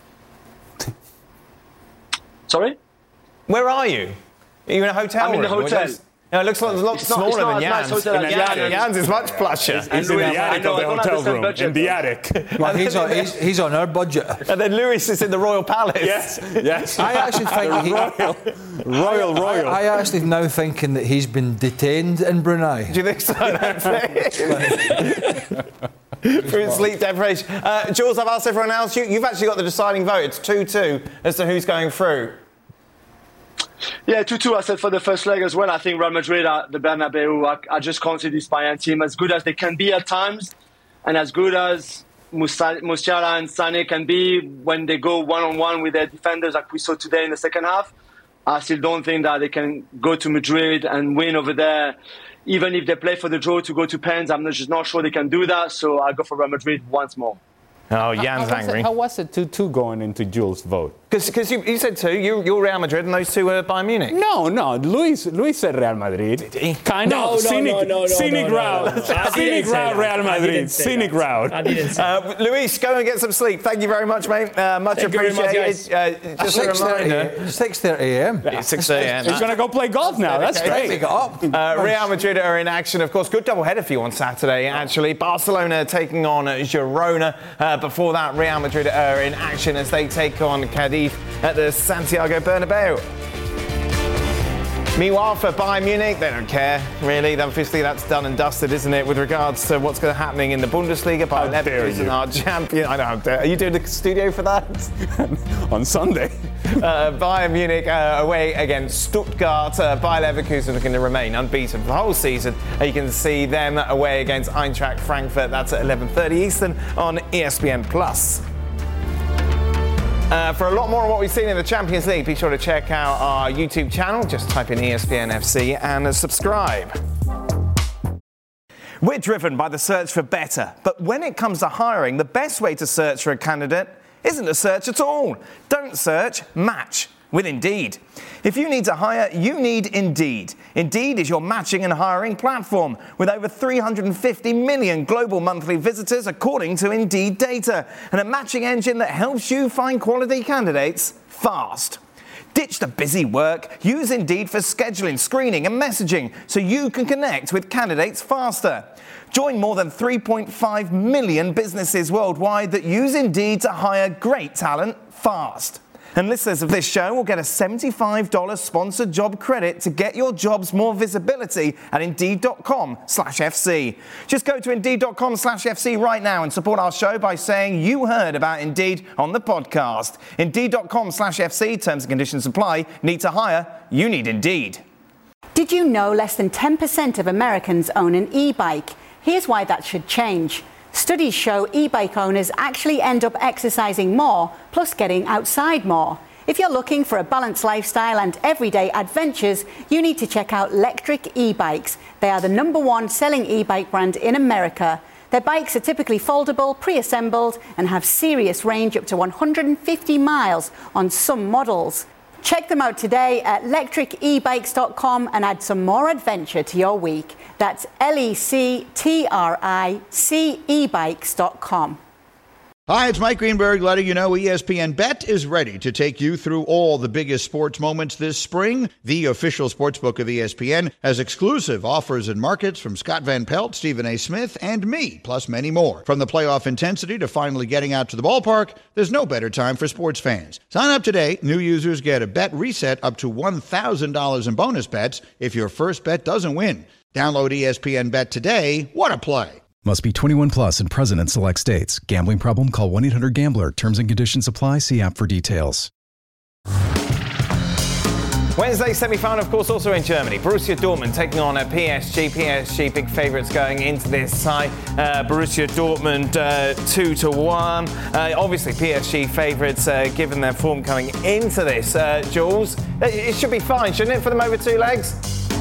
F: Sorry?
A: Where are you? Are you in a hotel
F: I'm in the
A: room?
F: hotel.
A: No, it looks like a lot
F: it's
A: smaller
F: not,
A: than
F: Jan's.
A: Nice
F: Jan.
A: Jan's is much plusher.
C: He's in the attic of the hotel room. In the attic.
B: Well, he's, on, he's, he's on our budget.
A: And then Luis is in the Royal Palace.
C: Yes, yes.
B: I actually think he,
C: royal, royal, royal.
B: I, I actually now thinking that he's been detained in Brunei.
A: Do you think so? Through sleep deprivation. Uh, Jules, I've asked everyone else. You, you've actually got the deciding vote. It's two two as to who's going through.
F: Yeah, two two, I said for the first leg as well. I think Real Madrid at the Bernabeu, I, I just can't see this Bayern team as good as they can be at times, and as good as Musiala and Sané can be when they go one-on-one with their defenders like we saw today in the second half. I still don't think that they can go to Madrid and win over there. Even if they play for the draw to go to pens, I'm not, just not sure they can do that, so I go for Real Madrid once more.
A: Oh, Jan's
C: how, how
A: angry.
C: It, how was it two two going into Jules' vote?
A: Because you, you said two, you, you're Real Madrid, and those two were Bayern Munich.
C: No, no, Luis Luis said Real Madrid.
A: Did he?
C: Kind
D: no,
C: of.
D: no,
C: Cynic,
D: no, no, no,
C: cynic
D: no, no,
C: route.
D: no, no.
C: Cynic route, Real Madrid. Cynic route.
D: I didn't say
A: uh, Luis, go and get some sleep. Thank you very much, mate. Uh, much
D: Thank
A: appreciated.
D: You
A: uh, just a reminder.
B: six thirty a m.
A: It's six thirty a m.
C: He's going to go play golf now. That's
A: Okay.
C: great.
B: Up.
A: Uh, Real Madrid are in action, of course. Good double header for you on Saturday, actually. Barcelona taking on Girona. Uh, before that, Real Madrid are in action as they take on Cadiz at the Santiago Bernabeu. Meanwhile, for Bayern Munich, they don't care, really. Obviously, that's done and dusted, isn't it, with regards to what's going to happening in the Bundesliga. Bayern Leverkusen are champion. I don't know. Are you doing the studio for that?
C: On Sunday.
A: uh, Bayern Munich uh, away against Stuttgart. Uh, Bayer Leverkusen looking to remain unbeaten for the whole season. Uh, you can see them away against Eintracht Frankfurt. That's at eleven thirty Eastern on E S P N Plus. Uh, for a lot more on what we've seen in the Champions League, be sure to check out our YouTube channel. Just type in E S P N F C and uh, subscribe. We're driven by the search for better, but when it comes to hiring, the best way to search for a candidate isn't to search at all. Don't search, match with Indeed. If you need to hire, you need Indeed. Indeed is your matching and hiring platform with over three hundred fifty million global monthly visitors according to Indeed data, and a matching engine that helps you find quality candidates fast. Ditch the busy work. Use Indeed for scheduling, screening and messaging so you can connect with candidates faster. Join more than three point five million businesses worldwide that use Indeed to hire great talent fast. And listeners of this show will get a seventy-five dollars sponsored job credit to get your jobs more visibility at Indeed.com slash FC. Just go to Indeed.com slash FC right now and support our show by saying you heard about Indeed on the podcast. Indeed.com slash FC, terms and conditions apply. Need to hire? You need Indeed.
G: Did you know less than ten percent of Americans own an e-bike? Here's why that should change. Studies show e-bike owners actually end up exercising more, plus getting outside more. If you're looking for a balanced lifestyle and everyday adventures, you need to check out Lectric e-bikes. They are the number one selling e-bike brand in America. Their bikes are typically foldable, pre-assembled, and have serious range up to one hundred fifty miles on some models. Check them out today at lectric e bikes dot com and add some more adventure to your week. That's L E C T R I C e bikes dot com.
H: Hi, it's Mike Greenberg letting you know E S P N Bet is ready to take you through all the biggest sports moments this spring. The official sportsbook of E S P N has exclusive offers and markets from Scott Van Pelt, Stephen A. Smith, and me, plus many more. From the playoff intensity to finally getting out to the ballpark, there's no better time for sports fans. Sign up today. New users get a bet reset up to one thousand dollars in bonus bets if your first bet doesn't win. Download E S P N Bet today. What a play.
I: Must be twenty-one plus and present in select states. Gambling problem? Call one eight hundred gambler. Terms and conditions apply. See app for details.
A: Wednesday semi-final, of course, also in Germany. Borussia Dortmund taking on a P S G. P S G big favourites going into this tie. Uh, Borussia Dortmund uh, two to one. Uh, obviously, P S G favourites uh, given their form coming into this. Uh, Jules, it should be fine, shouldn't it, for them over two legs?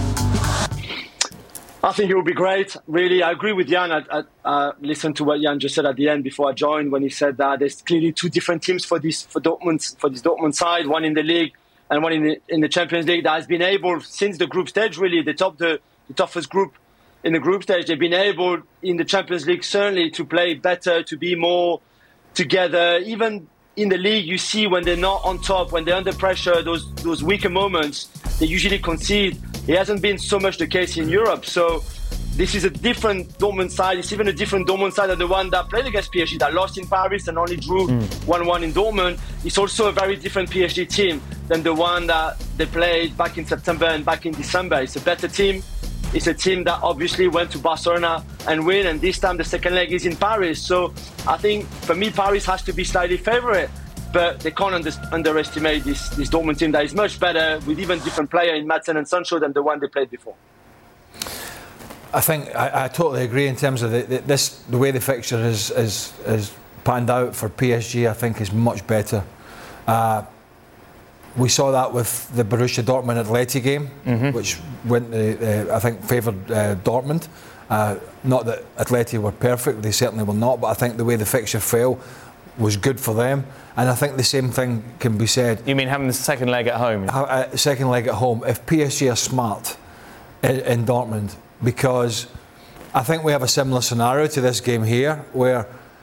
F: I think it would be great. Really, I agree with Jan. I, I, I listened to what Jan just said at the end before I joined when he said that there's clearly two different teams for this for Dortmund for this Dortmund side, one in the league and one in the in the Champions League that has been able since the group stage. Really, the top the, the toughest group in the group stage. They've been able in the Champions League certainly to play better, to be more together. Even in the league, you see when they're not on top, when they're under pressure, those those weaker moments, they usually concede. It hasn't been so much the case in Europe. So this is a different Dortmund side. It's even a different Dortmund side than the one that played against P S G, that lost in Paris and only drew one one in Dortmund. It's also a very different P S G team than the one that they played back in September and back in December. It's a better team. It's a team that obviously went to Barcelona and win, and this time the second leg is in Paris. So I think, for me, Paris has to be slightly favourite. but they can't under, underestimate this, this Dortmund team that is much better with even different player in Madsen and Sancho than the one they played before.
B: I think I, I totally agree in terms of the, the, this the way the fixture is, is is panned out for P S G. I think is much better. Uh, we saw that with the Borussia Dortmund Atleti game, mm-hmm. which went uh, I think favoured uh, Dortmund. Uh, not that Atleti were perfect; they certainly were not. But I think the way the fixture fell was good for them. And I think the same thing can be said.
A: You mean having the second leg at home?
B: Uh, second leg at home. If P S G are smart in, in Dortmund. Because I think we have a similar scenario to this game here, where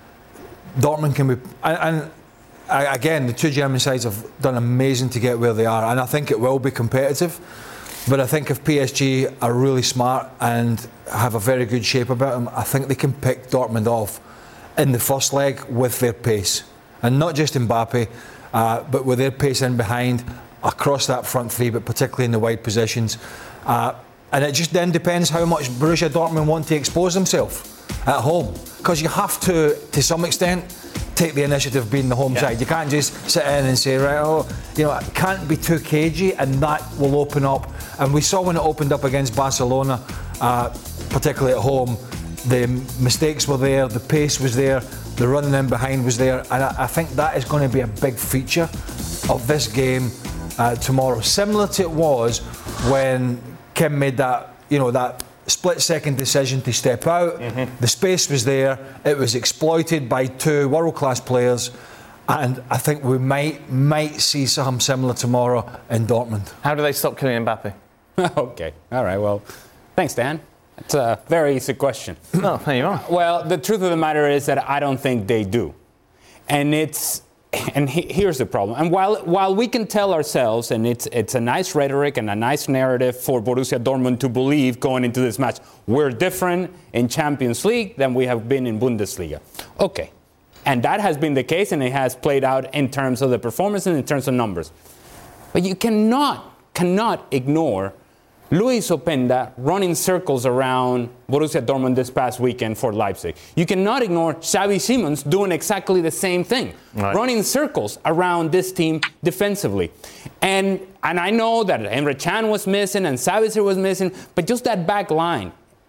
B: Dortmund can be, and, and again, the two German sides have done amazing to get where they are, and I think it will be competitive. But I think if P S G are really smart and have a very good shape about them, I think they can pick Dortmund off in the first leg with their pace, and not just Mbappe, uh, but with their pace in behind, across that front three, but particularly in the wide positions. Uh, And it just then depends how much Borussia Dortmund want to expose themselves at home. Because you have to, to some extent, take the initiative being the home yeah. side. You can't just sit in and say, right, oh, you know, it can't be too cagey, and that will open up. And we saw when it opened up against Barcelona, uh, particularly at home, the mistakes were there, the pace was there, the running in behind was there. And I, I think that is going to be a big feature of this game uh, tomorrow. Similar to it was when Kim made that, you know, that split-second decision to step out. Mm-hmm. The space was there. It was exploited by two world-class players, and I think we might might see something similar tomorrow in Dortmund.
A: How do they stop Kylian Mbappe?
C: Okay, all right. Well, thanks, Dan. It's a very easy question.
A: Oh, there you are.
C: Well, the truth of the matter is that I don't think they do, and it's. And he, here's the problem. And while while we can tell ourselves, and it's it's a nice rhetoric and a nice narrative for Borussia Dortmund to believe going into this match, we're different in Champions League than we have been in Bundesliga. Okay. And that has been the case, and it has played out in terms of the performance and in terms of numbers. But you cannot, cannot ignore Luis Openda running circles around Borussia Dortmund this past weekend for Leipzig. You cannot ignore Xavi Simons doing exactly the same thing, right. running circles around this team defensively. And and I know that Emre Can was missing and Savitzer was missing, but just that back line,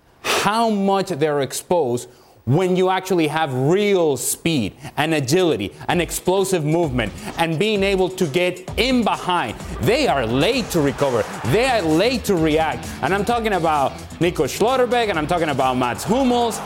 C: how much they're exposed when you actually have real speed and agility and explosive movement and being able to get in behind. They are late to recover. They are late to react. And I'm talking about Nico Schlotterbeck, and I'm talking about Mats Hummels.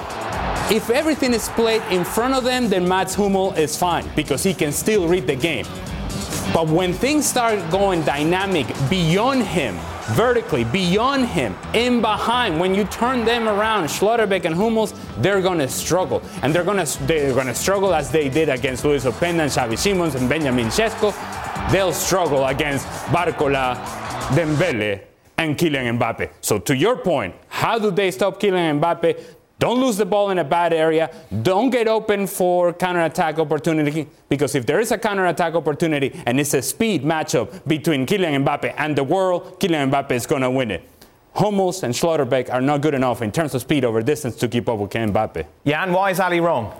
C: If everything is played in front of them, then Mats Hummels is fine because he can still read the game. But when things start going dynamic beyond him, vertically, beyond him, in behind, when you turn them around, Schlotterbeck and Hummels, they're going to struggle. And they're going to they're going to struggle as they did against Luis Openda and Xavi Simons and Benjamin Sesko. They'll struggle against Barcola, Dembele, and Kylian Mbappe. So to your point, how do they stop Kylian Mbappe? Don't lose the ball in a bad area. Don't get open for counterattack opportunity, because if there is a counterattack opportunity and it's a speed matchup between Kylian Mbappe and the world, Kylian Mbappe is going to win it. Hummels and Schlotterbeck are not good enough in terms of speed over distance to keep up with Kylian Mbappe.
A: Yeah, and why is Ali wrong?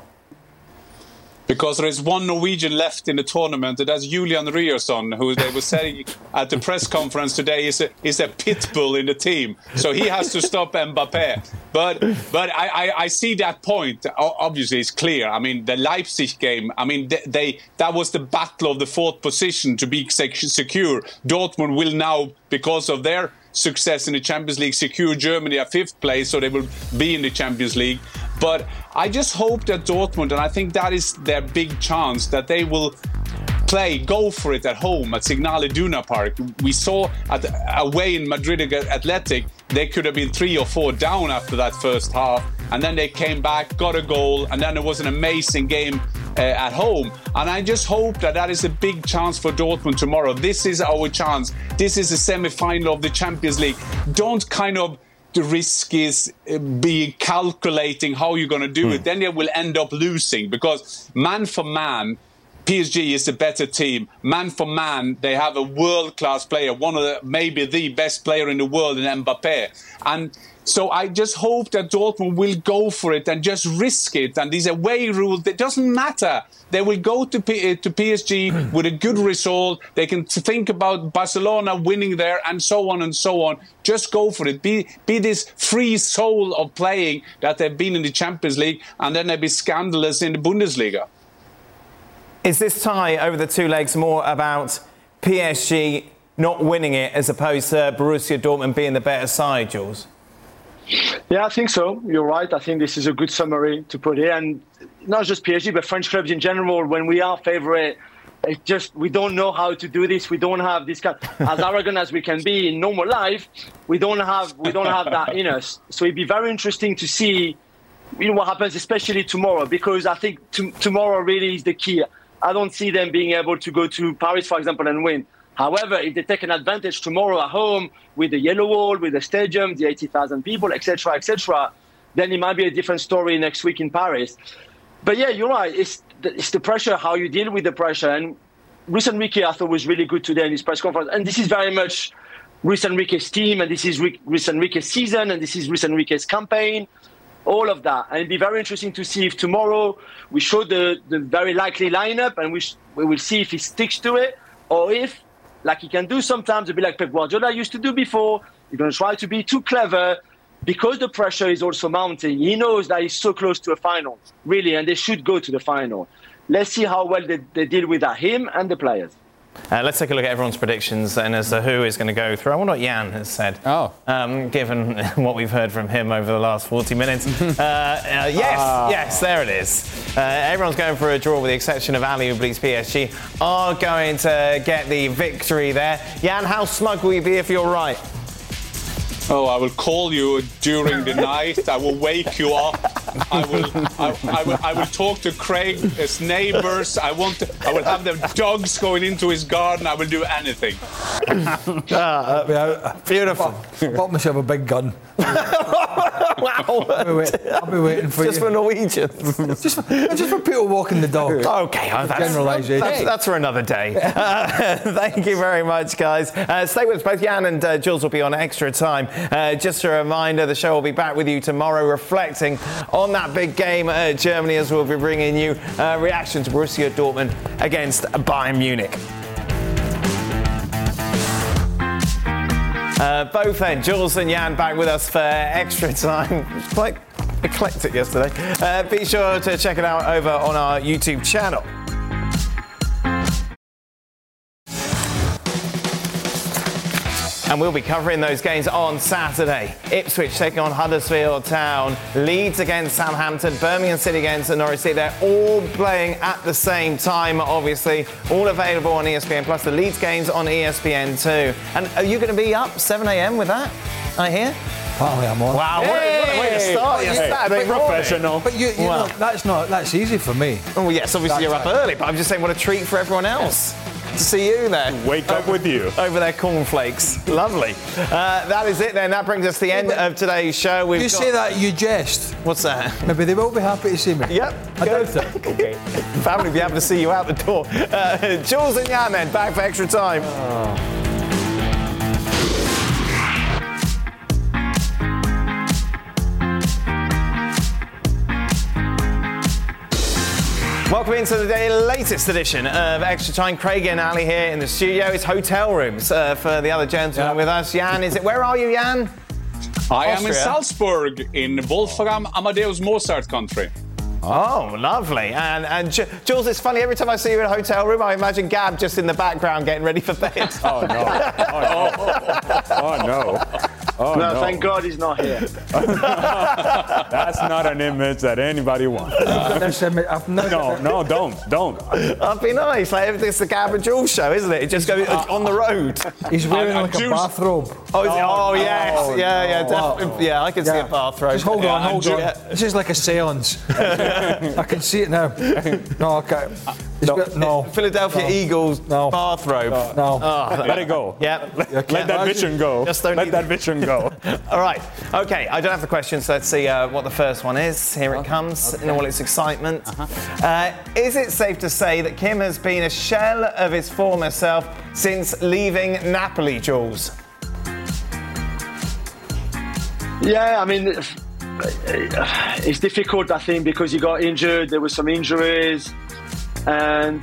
E: Because there is one Norwegian left in the tournament, and that's Julian Ryerson, who they were saying at the press conference today is a, is a pit bull in the team. So he has to stop Mbappe. But but I, I, I see that point. Obviously, it's clear. I mean, the Leipzig game, I mean, they, they that was the battle of the fourth position to be secure. Dortmund will now, because of their success in the Champions League, secure Germany at fifth place, so they will be in the Champions League. But I just hope that Dortmund, and I think that is their big chance, that they will play, go for it at home at Signal Iduna Park. We saw at, away in Madrid Athletic, they could have been three or four down after that first half, and then they came back, got a goal, and then it was an amazing game uh, at home. And I just hope that that is a big chance for Dortmund tomorrow. This is our chance. This is a semi-final of the Champions League. Don't kind of the risk is be calculating how you're going to do mm. it. Then they will end up losing, because man for man, P S G is the better team. Man for man, they have a world-class player, one of the, maybe the best player in the world in Mbappé. And so I just hope that Dortmund will go for it and just risk it. And these away rules, it doesn't matter. They will go to P- to P S G with a good result. They can think about Barcelona winning there and so on and so on. Just go for it. Be be this free soul of playing that they've been in the Champions League, and then they'll be scandalous in the Bundesliga.
A: Is this tie over the two legs more about P S G not winning it as opposed to Borussia Dortmund being the better side, Jules?
F: Yeah, I think so. You're right. I think this is a good summary to put here. And not just P S G, but French clubs in general, when we are favourite, it just, we don't know how to do this. We don't have this kind, as arrogant as we can be in normal life, we don't have we don't have that in us. So it'd be very interesting to see, you know, what happens, especially tomorrow, because I think t- tomorrow really is the key. I don't see them being able to go to Paris, for example, and win. However, if they take an advantage tomorrow at home with the yellow wall, with the stadium, the eighty thousand people, et cetera, et cetera, then it might be a different story next week in Paris. But yeah, you're right. It's the, it's the pressure, how you deal with the pressure. And Luis Enrique, I thought, was really good today in his press conference. And this is very much Luis Enrique's team, and this is Luis Enrique's season, and this is Luis Enrique's campaign. All of that. And it'd be very interesting to see if tomorrow we show the, the very likely lineup, and we, sh- we will see if he sticks to it, or if, like he can do sometimes, a bit like Pep Guardiola used to do before, he's going to try to be too clever, because the pressure is also mounting. He knows that he's so close to a final, really, and they should go to the final. Let's see how well they, they deal with that, him and the players.
A: Uh, let's take a look at everyone's predictions and as to who is going to go through. I wonder what Jan has said.
C: Oh.
A: Um, given what we've heard from him over the last forty minutes. uh, uh, yes, ah. yes, there it is. Uh, everyone's going for a draw with the exception of Ali, who believes P S G are going to get the victory there. Jan, how smug will you be if you're right?
E: Oh, I will call you during the night. I will wake you up. I will, I, I will, I will talk to Craig, his neighbours. I want, to, I will have the dogs going into his garden. I will do anything.
B: uh, yeah, beautiful. I bought myself a big gun.
A: Wow!
B: I'll be, wait, I'll be waiting for
A: just
B: you.
A: For Norwegians.
B: just, for, just for people walking the dog.
A: Okay, oh, that's,
B: generalisation.
A: That's, that's for another day. Uh, thank you very much, guys. Uh, stay with us. Both Jan and uh, Jules will be on extra time. Uh, just a reminder, the show will be back with you tomorrow, reflecting on that big game at Germany, as we'll be bringing you uh, reaction to Borussia Dortmund against Bayern Munich. Uh, both then, Jules and Jan back with us for extra time. Quite eclectic yesterday. Uh, be sure to check it out over on our YouTube channel. And we'll be covering those games on Saturday. Ipswich taking on Huddersfield Town, Leeds against Southampton, Birmingham City against Norwich City. They're all playing at the same time, obviously. All available on E S P N, plus the Leeds games on E S P N too. And are you going to be up seven a.m. with that, I hear?
B: Apparently I'm on.
A: Wow, what, hey, what a way to start your
C: hey,
A: Saturday morning.
C: Professional.
B: But you, you
A: well,
B: know, that's not, that's easy for me.
A: Oh yes, obviously that's you're up right. early, but I'm just saying what a treat for everyone else. To see you there.
C: Wake up
A: over,
C: with you.
A: Over their cornflakes. Lovely. Uh, that is it then. That brings us to the end of today's show. We've
B: you
A: got...
B: say that, you jest.
A: What's that?
B: Maybe they will be happy to see me.
A: Yep.
B: I doubt it.
A: Okay. Family will be happy to see you out the door. Uh, Jules and Jan then, back for extra time. Oh. Welcome into the latest edition of Extra Time. Craig and Ali here in the studio. It's hotel rooms uh, for the other gentlemen yeah. with us. Jan, is it? Where are you, Jan?
E: I Austria. am in Salzburg, in Wolfram Amadeus Mozart country.
A: Oh, lovely. And, and J- Jules, it's funny, every time I see you in a hotel room, I imagine Gab just in the background getting ready for bed.
C: Oh, no. Oh, no. Oh, no. Oh,
F: no,
C: no,
F: thank God he's not here.
C: That's not an image that anybody wants.
B: Uh,
C: no, no, don't, don't.
A: That'd be nice. Like, it's the Gab and Jules show, isn't it? It just goes uh, on the road.
B: He's wearing uh, like
E: Jules.
B: a bathrobe.
A: Oh, is it? oh, oh yes.
B: Oh,
A: yeah, yeah,
B: no.
A: definitely.
B: Wow.
A: Yeah, I can yeah. see a bathrobe.
B: Just hold
A: yeah,
B: on, hold on.
A: Yeah.
B: This is like a seance. I can see it now. No, okay. No, got, no.
A: Philadelphia
B: no.
A: Eagles
B: no.
A: bathrobe.
B: No. no.
C: Oh, let it go.
A: Yeah.
C: Let, let that vision go.
A: Just don't
C: let that vision go.
A: All right. Okay. I don't have the questions. So let's see uh, what the first one is. Here it comes okay. in all its excitement. Uh-huh. Uh, is it safe to say that Kim has been a shell of his former self since leaving Napoli, Jules?
F: Yeah, I mean, it's difficult, I think, because he got injured. There were some injuries. And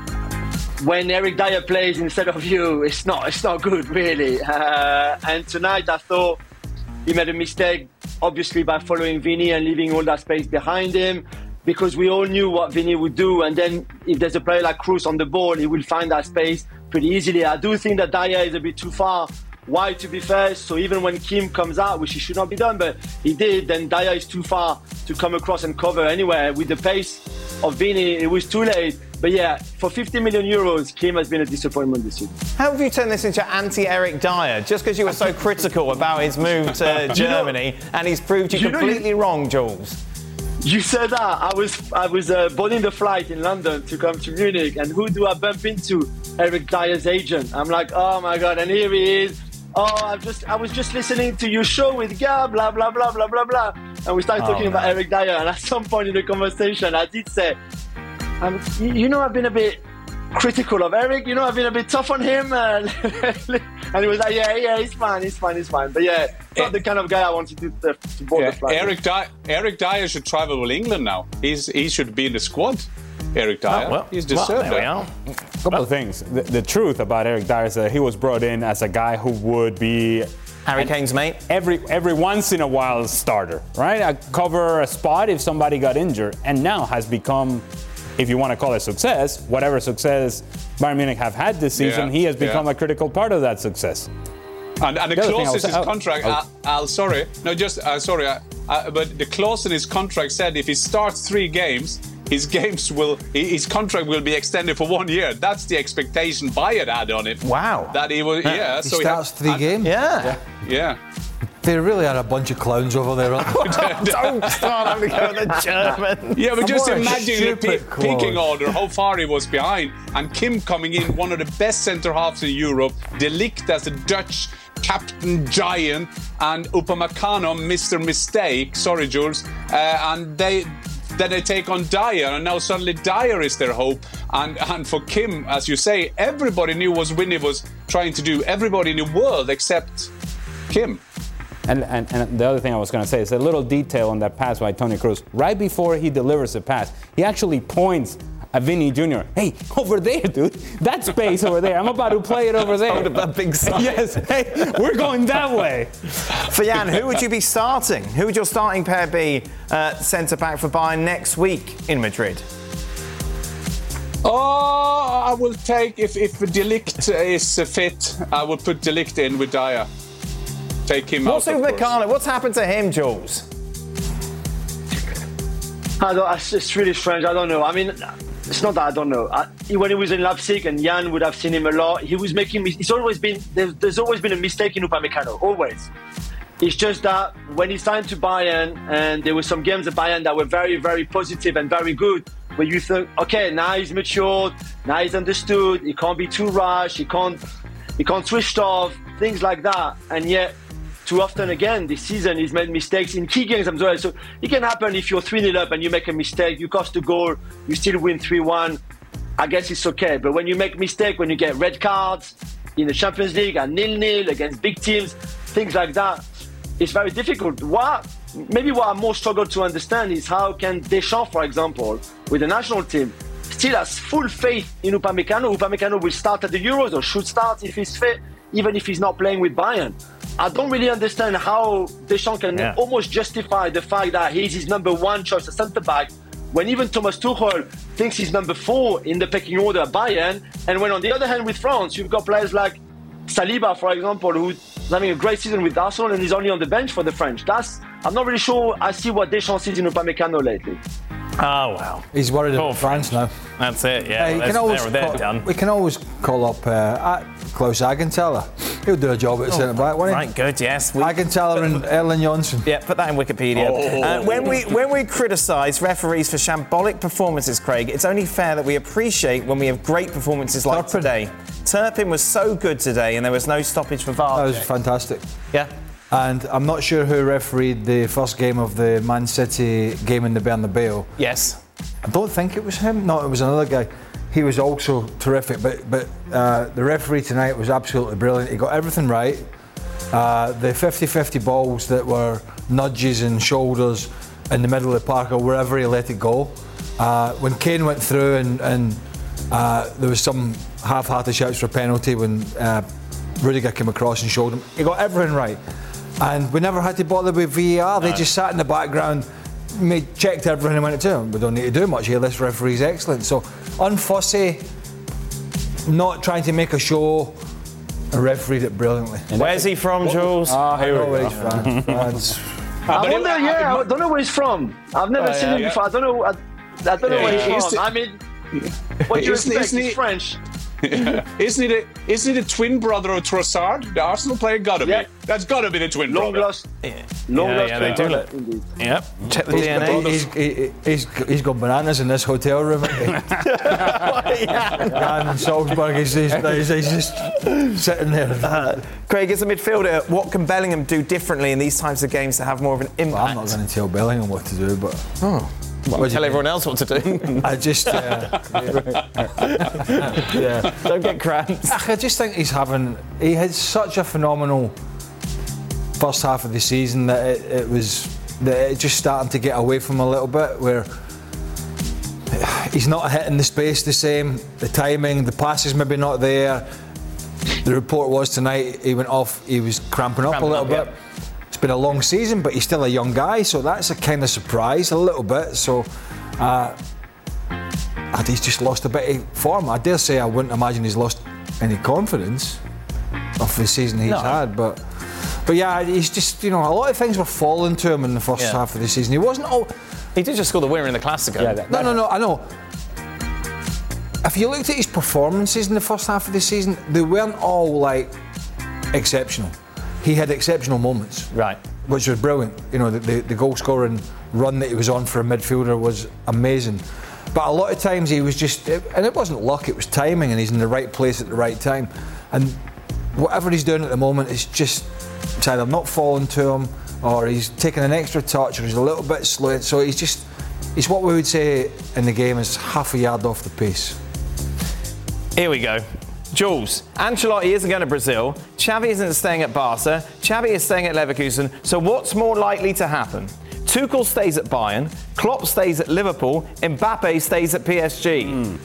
F: when Eric Dyer plays instead of you, it's not it's not good, really. Uh, and tonight I thought he made a mistake, obviously, by following Vinny and leaving all that space behind him, because we all knew what Vinny would do. And then if there's a player like Kroos on the ball, he will find that space pretty easily. I do think that Dyer is a bit too far wide, to be fair. So even when Kim comes out, which he should not be done, but he did, then Dyer is too far to come across and cover anywhere. With the pace of Vinny, it was too late. But yeah, for fifty million euros, Kim has been a disappointment this season.
A: How have you turned this into anti-Eric Dyer? Just because you were so critical about his move to Germany, you know, and he's proved you, you completely know, wrong, Jules.
F: You said that. I was I was uh, boarding the flight in London to come to Munich, and who do I bump into? Eric Dyer's agent. I'm like, oh my God, and here he is. Oh, I've just I was just listening to your show with Gab, blah blah blah blah blah blah, and we started oh, talking man. about Eric Dyer. And at some point in the conversation, I did say, um, you know, I've been a bit critical of Eric. You know, I've been a bit tough on him, and, and he was like, yeah, yeah, he's fine, he's fine, he's fine. But yeah, it's not the kind of guy I wanted to, to, to board
E: yeah,
F: the flight.
E: Eric Dyer, Eric Dyer should travel with England now. He's he should be in the squad. Eric Dyer.
A: Oh, well,
E: he's deserved
A: well, there
E: it.
A: we are.
C: A couple well. of things. The, the truth about Eric Dyer is that he was brought in as a guy who would be
A: Harry Kane's mate.
C: Every every once in a while starter, right? I cover a spot if somebody got injured, and now has become, if you want to call it success, whatever success Bayern Munich have had this season, yeah, he has become
E: yeah.
C: a critical part of that success.
E: And, and the, the clause in his contract, Al, Al, sorry, no, just uh, sorry, uh, uh, but the clause in his contract said if he starts three games. His games will, his contract will be extended for one year. That's the expectation Bayern had on it.
A: Wow.
E: That he will, yeah. yeah
B: he
E: so
B: starts
E: he
B: three and, games.
A: Yeah.
E: yeah. Yeah.
B: They really are a bunch of clowns over there.
A: Don't start having to go with the German.
E: Yeah, but
B: I'm
E: just imagine the pe- peaking
B: clone.
E: order, how far he was behind, and Kim coming in, one of the best centre halves in Europe. De Ligt as a Dutch captain giant, and Upamecano, Mister Mistake. Sorry, Jules. Uh, and they. Then they take on Dyer, and now suddenly Dyer is their hope. And and for Kim, as you say, everybody knew what Winnie was trying to do. Everybody in the world except Kim.
C: And, and, and the other thing I was going to say is a little detail on that pass by Toni Kroos. Right before he delivers the pass, he actually points at Vinny Junior Hey, over there, dude. That space over there. I'm about to play it over there.
A: Oh, that big sign.
C: Yes. Hey, we're going that way.
A: For Jan, who would you be starting? Who would your starting pair be uh, centre-back for Bayern next week in Madrid?
E: Oh, I will take, if, if De Ligt is fit, I will put De Ligt in with Dyer. Take him
A: What's
E: out,
A: with
E: of course.
A: Upamecano? What's happened to him, Jules?
F: I don't, it's really strange. I don't know. I mean, it's not that I don't know. I, when he was in Leipzig, and Jan would have seen him a lot, he was making. It's always been there's, there's always been a mistake in Upamecano. Always. It's just that when he signed to Bayern, and there were some games at Bayern that were very, very positive and very good, where you think, okay, now he's matured, now he's understood. He can't be too rash. He can't. He can't switch off. Things like that, and yet. Too often again this season he's made mistakes in key games as well. So it can happen if you're three nil up and you make a mistake, you cost a goal, you still win three one. I guess it's okay. But when you make mistake, when you get red cards in the Champions League and nil nil against big teams, things like that, it's very difficult. What maybe what I more struggle to understand is how can Deschamps, for example, with the national team, still has full faith in Upamecano. Upamecano will start at the Euros or should start if he's fit, even if he's not playing with Bayern. I don't really understand how Deschamps can yeah. almost justify the fact that he's his number one choice at centre-back when even Thomas Tuchel thinks he's number four in the pecking order at Bayern, and when on the other hand with France, you've got players like Saliba, for example, who's having a great season with Arsenal and is only on the bench for the French. That's I'm not really sure I see what Deschamps sees in Upamecano lately.
A: Oh, well.
B: He's worried
A: Cool.
B: about France now.
A: That's it, yeah.
B: Uh, you
A: well,
B: can always
A: they're, they're
B: call,
A: done.
B: We can always call up uh, Klaus Augenthaler. He'll do a job at centre back, won't he?
A: Right, good, yes. We,
B: Augenthaler and Erling Johnson.
A: yeah, put that in Wikipedia.
E: Oh.
A: Uh, when we when we criticise referees for shambolic performances, Craig, it's only fair that we appreciate when we have great performances like
B: Turpin.
A: today. Turpin was so good today, and there was no stoppage for V A R.
B: That was fantastic.
A: Yeah.
B: And I'm not sure who refereed the first game of the Man City game in the Bernabeu.
A: Yes.
B: I don't think it was him. No, it was another guy. He was also terrific. But but uh, the referee tonight was absolutely brilliant. He got everything right. Uh, the fifty-fifty balls that were nudges and shoulders in the middle of the park or wherever he let it go. Uh, when Kane went through and, and uh, there was some half-hearted shouts for a penalty when uh, Rudiger came across and showed him. He got everything right. And we never had to bother with V A R. They just sat in the background, made, checked everything and went to him. We don't need to do much here. This referee's excellent. So unfussy, not trying to make a show, and refereed it brilliantly.
A: Where's he from, Jules?
C: Ah, here we
B: Oh,
C: go.
B: he's France. France.
F: I wonder, yeah, I don't know where he's from. I've never
E: Oh,
F: seen
E: yeah,
F: him
E: yeah.
F: before. I don't know. I, I don't know
E: Yeah,
F: where
E: yeah.
F: he's
E: He's
F: from.
E: the-
F: I mean, what do you
E: Isn't-
F: expect?
E: isn't
F: He's
E: he-
F: French.
E: Isn't he the isn't he the twin brother of Trossard, the Arsenal player? Gotta
F: Yeah.
E: be. That's gotta be the twin
F: Long
E: brother.
F: lost.
A: Yeah,
F: Long
A: yeah,
F: lost.
A: yeah, they
F: twin
A: do
F: brother,
A: look.
F: indeed.
A: Yep. Check the
B: He's,
A: D N A.
B: he's, he- he's, he's got bananas in this hotel room. Jan Salzburg, he's, he's, he's, he's just sitting there.
A: Uh, Craig, as a midfielder, what can Bellingham do differently in these types of games to have more of an impact?
B: Well, I'm not going to tell Bellingham what to do, but
A: Oh. Well,
B: What do you
A: tell
B: mean?
A: everyone else what to do.
B: I just, uh, yeah.
A: Don't get cramps.
B: I just think he's having. He had such a phenomenal first half of the season that it, it was that it just starting to get away from him a little bit. Where he's not hitting the space the same, the timing, the passes maybe not there. The report was tonight he went off. He was cramping up
A: Cramping
B: a little
A: up,
B: bit. It's been a long season, but he's still a young guy, so that's a kind of surprise a little bit. So. Uh, And he's just lost a bit of form. I dare say I wouldn't imagine he's lost any confidence of the season he's
A: No.
B: had, but but yeah, he's just, you know, a lot of things were falling to him in the first
A: Yeah.
B: half of the season. He wasn't all.
A: He did just score the winner in the Classico.
C: Yeah, that-
B: No, no, no. I know. If you looked at his performances in the first half of the season, they weren't all like exceptional. He had exceptional moments,
A: Right.
B: which was brilliant. You know, the, the, the goal scoring run that he was on for a midfielder was amazing. But a lot of times he was just, and it wasn't luck, it was timing, and he's in the right place at the right time. And whatever he's doing at the moment is just, it's either not falling to him, or he's taking an extra touch, or he's a little bit slow. So he's just, he's what we would say in the game is half a yard off the pace.
A: Here we go. Jules, Ancelotti isn't going to Brazil. Xavi isn't staying at Barca. Xavi is staying at Leverkusen. So what's more likely to happen? Tuchel stays at Bayern. Klopp stays at Liverpool. Mbappe stays at P S G.
C: Mm.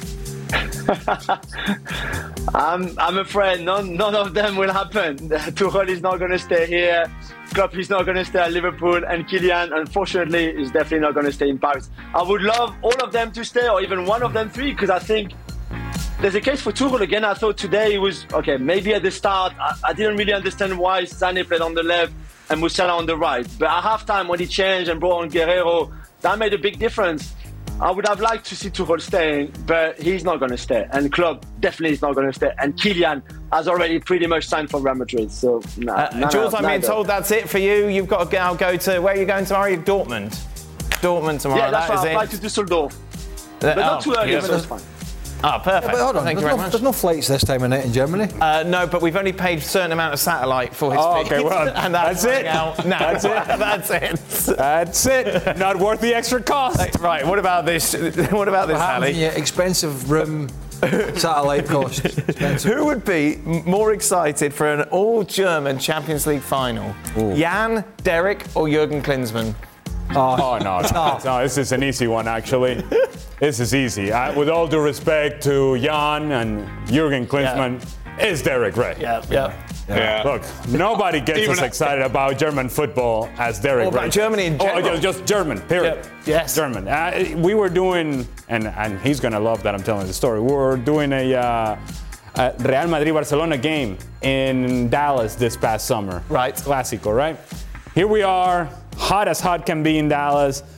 F: I'm, I'm afraid none, none of them will happen. Tuchel is not going to stay here. Klopp is not going to stay at Liverpool. And Kylian, unfortunately, is definitely not going to stay in Paris. I would love all of them to stay, or even one of them three, because I think there's a case for Tuchel again. I thought today it was, okay, maybe at the start, I, I didn't really understand why Sané played on the left and Musiala on the right. But at halftime, when he changed and brought on Guerrero, that made a big difference. I would have liked to see Tuchel staying, but he's not going to stay. And Klopp definitely is not going to stay. And Kylian has already pretty much signed for Real Madrid. So, nah,
A: Uh,
F: nah,
A: Jules,
F: nah,
A: I'm being
F: neither.
A: told that's it for you. You've got to go, go to, where are you going tomorrow? Dortmund. Dortmund tomorrow.
F: Yeah, that's
A: that
F: why I
A: is
F: applied
A: it.
F: to Düsseldorf.
A: But
F: But not too early, but that's fine.
A: Oh, perfect.
B: Yeah, but hold on,
A: Thank you
B: there's,
A: very
B: no,
A: much.
B: there's no flights this time of night in Germany.
A: Uh, no, but we've only paid a certain amount of satellite for his
C: Oh,
A: fees.
C: okay, well,
A: and that's,
C: that's it.
A: Out. No,
C: That's it.
A: That's it.
C: That's it. Not worth the extra cost.
A: Right. What about this? What about this,
B: What happens
A: Ali?
B: in your expensive room, satellite costs. Expensive.
A: Who would be m- more excited for an all-German Champions League final? Jan, Derek, or Jurgen Klinsmann?
C: Oh, no, no, no, this is an easy one, actually. This is easy. I, with all due respect to Jan and Jurgen Klinsmann, it's Derek Ray.
A: Yeah, yeah.
E: Yeah.
C: Look, nobody gets
E: Even
C: as
E: I-
C: excited about German football as Derek
A: Or about
C: Ray.
A: Germany in
C: Oh,
A: general.
C: just, just German, period.
A: Yeah. Yes.
C: German. Uh, we were doing, and, and he's going to love that I'm telling the story, we were doing a, uh, a Real Madrid-Barcelona game in Dallas this past summer.
A: Right.
C: Clásico, right? Here we are, hot as hot can be in Dallas.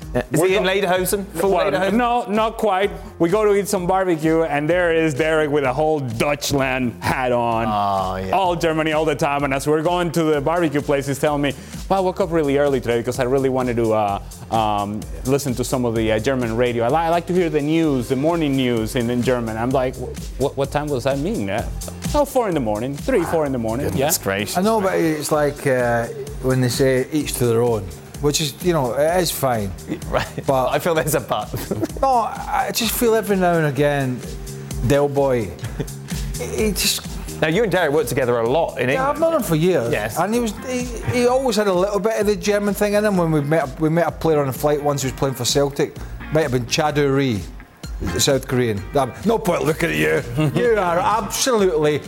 A: Is he in Lederhosen? Full
C: well,
A: Lederhosen?
C: No, not quite. We go to eat some barbecue, and there is Derek with a whole Dutchland hat on.
A: Oh, yeah.
C: All Germany all the time. And as we're going to the barbecue place, he's telling me, well, I woke up really early today because I really wanted to uh, um, listen to some of the uh, German radio. I, li- I like to hear the news, the morning news in, in German. I'm like, what, what time was that mean? Uh, oh, four in the morning, three, four in the morning.
A: Goodness
C: yeah,
A: That's great.
B: I know, but it's like uh, when they say each to their own, which is, you know, it is fine.
A: Right.
B: But
A: I feel there's a but.
B: No, I just feel every now and again, Del Boy, he just.
A: Now, you and Derek worked together a lot in England.
B: Yeah, I've known him for years.
A: Yes.
B: And he was he, he always had a little bit of the German thing in him. When we met we met a player on a flight once who was playing for Celtic. Might have been Chadu Ree, the South Korean. No point looking at you. You are absolutely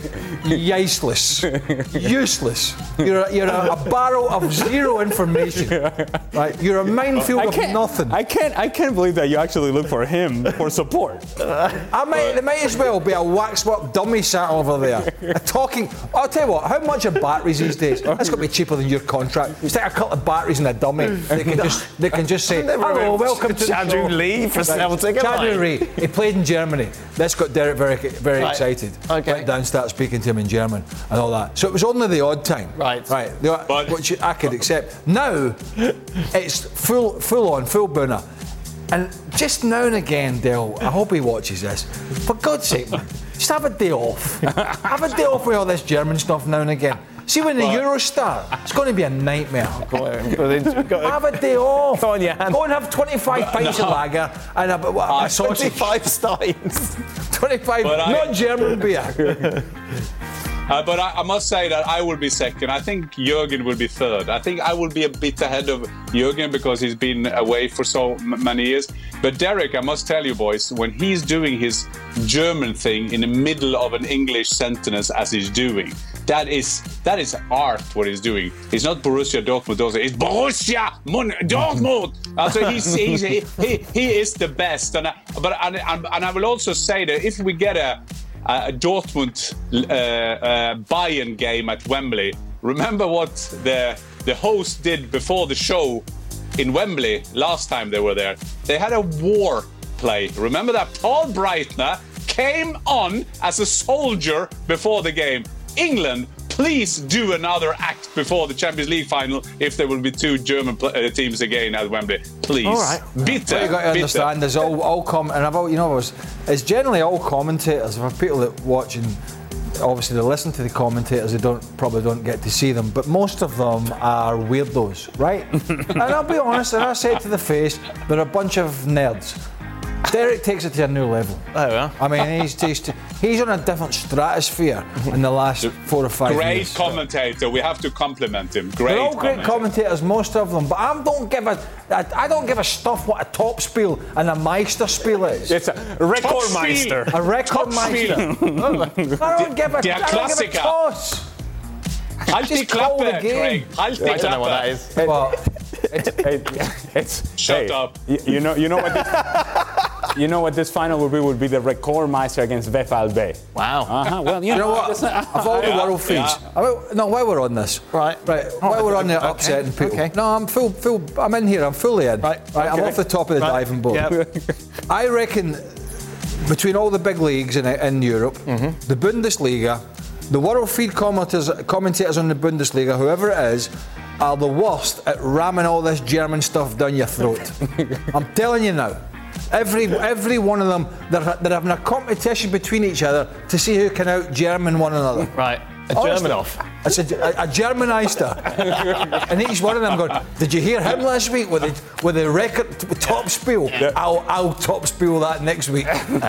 B: useless. Useless. You're, a, you're a, a barrel of zero information. Right? You're a minefield of nothing.
C: I can't I can't believe that you actually look for him for support.
B: I might, there might as well be a waxwork dummy sat over there. A talking. I'll tell you what. How much are batteries these days? That's got to be cheaper than your contract. You stick a couple of batteries in a dummy. They can just they can just say, "Hello, welcome to
A: Chadu
B: the show."
A: Lee for Celtic.
B: Chadu Ree. He played in Germany. This got Derek very very
A: Right.
B: excited.
A: Okay.
B: Went down, started speaking to him in German and all that. So it was only the odd time.
A: Right.
B: Right. The,
E: But-
B: which I could accept. Now it's full full on full booner. And just now and again, Del, I hope he watches this. For God's sake, man, just have a day off. Have a day off with all this German stuff now and again. See, when the Euros start, it's going to be a nightmare. Have a day off.
A: Go on, Jan.
B: Go and have twenty-five pints of lager and a, a, a sausage.
A: twenty-five steins.
B: twenty-five,
E: But I-
B: not German beer.
E: Uh, but I, I must say that I will be second. I think Jürgen will be third. I think I will be a bit ahead of Jürgen because he's been away for so m- many years. But Derek, I must tell you, boys, when he's doing his German thing in the middle of an English sentence as he's doing, that is that is art. What he's doing. He's not Borussia Dortmund. Also, it's Borussia Mon- Dortmund. Uh, so he's, he's he, he he is the best. And I, but and, and, and I will also say that if we get a a Dortmund uh, uh, Bayern game at Wembley. Remember what the the host did before the show in Wembley last time they were there? They had a war play. Remember that? Paul Breitner came on as a soldier before the game. England, please do another act before the Champions League final if there will be two German pl- uh, teams again at Wembley. Please.
B: All right.
E: Bitte.
B: What you got to
E: bitte.
B: understand, there's all, all com- and I've all, you know, it's, it's generally all commentators. For people that watch and obviously they listen to the commentators, they don't probably don't get to see them, but most of them are weirdos, right? And I'll be honest, and I say it to the face, they're a bunch of nerds. Derek takes it to a new level.
A: Oh, yeah.
B: I mean, he's, he's he's on a different stratosphere in the last four or five
E: Great
B: years.
E: commentator. We have to compliment him. Great.
B: They're all great
E: commentator.
B: commentators, most of them. But I don't give a, I, I don't give a stuff what a top spiel and a Meisterspiel is.
C: It's a Rekordmeister.
B: A Rekordmeister. I don't give a,
E: Der
B: I don't give a
E: Klassiker.
B: toss.
E: Halt die
B: Just call the
E: Klappe,
B: game.
E: Craig. Halt die
A: I don't know what that
E: Klappe.
A: is.
B: Well,
C: It's, it's
E: Shut
C: hey,
E: up.
C: You, you know, you know what this, you know what this final would be? Would be the Rekordmeister against VfL.
A: Wow.
C: Uh-huh. Well, you,
B: you know what?
C: listen,
B: Of all the
E: Yeah,
B: world feeds,
E: yeah.
B: I mean, no, while we're on this,
A: Right.
B: right, while we're on the upsetting people,
A: okay.
B: no, I'm full, full, I'm in here, I'm fully in,
A: Right,
B: I'm
A: okay.
B: off the top of the
A: Right.
B: diving board.
A: Yep.
B: I reckon between all the big leagues in, in Europe,
A: Mm-hmm.
B: the Bundesliga, the world feed commentators, commentators on the Bundesliga, whoever it is, are the worst at ramming all this German stuff down your throat. I'm telling you now. Every every one of them, they're, they're having a competition between each other to see who can out German one another.
A: Right. A
B: Honestly.
A: German off.
B: It's a, a, a Germanister. And each one of them going, did you hear him last week with the, with the record top spiel? I'll, I'll top spiel that next week.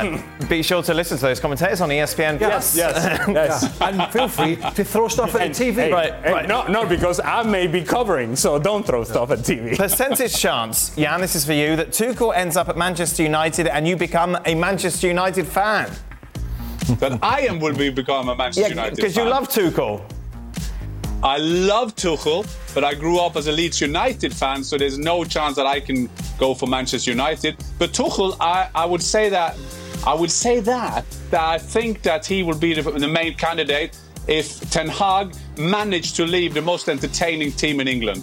A: Be sure to listen to those commentators on E S P N Plus.
C: yes, yes.
B: Yeah. And feel free to throw stuff at the T V.
C: Hey,
A: Right,
C: hey,
A: right.
C: No, no, because I may be covering, so don't throw stuff at T V.
A: Percentage chance, Jan, this is for you, that Tuchel ends up at Manchester United and you become a Manchester United fan.
E: That I am will be become a Manchester United
A: because you
E: fan.
A: love Tuchel.
E: I love Tuchel, but I grew up as a Leeds United fan, so there's no chance that I can go for Manchester United. But Tuchel, I, I would say that I would say that that I think that he will be the, the main candidate. if Ten Hag managed to leave the most entertaining team in England.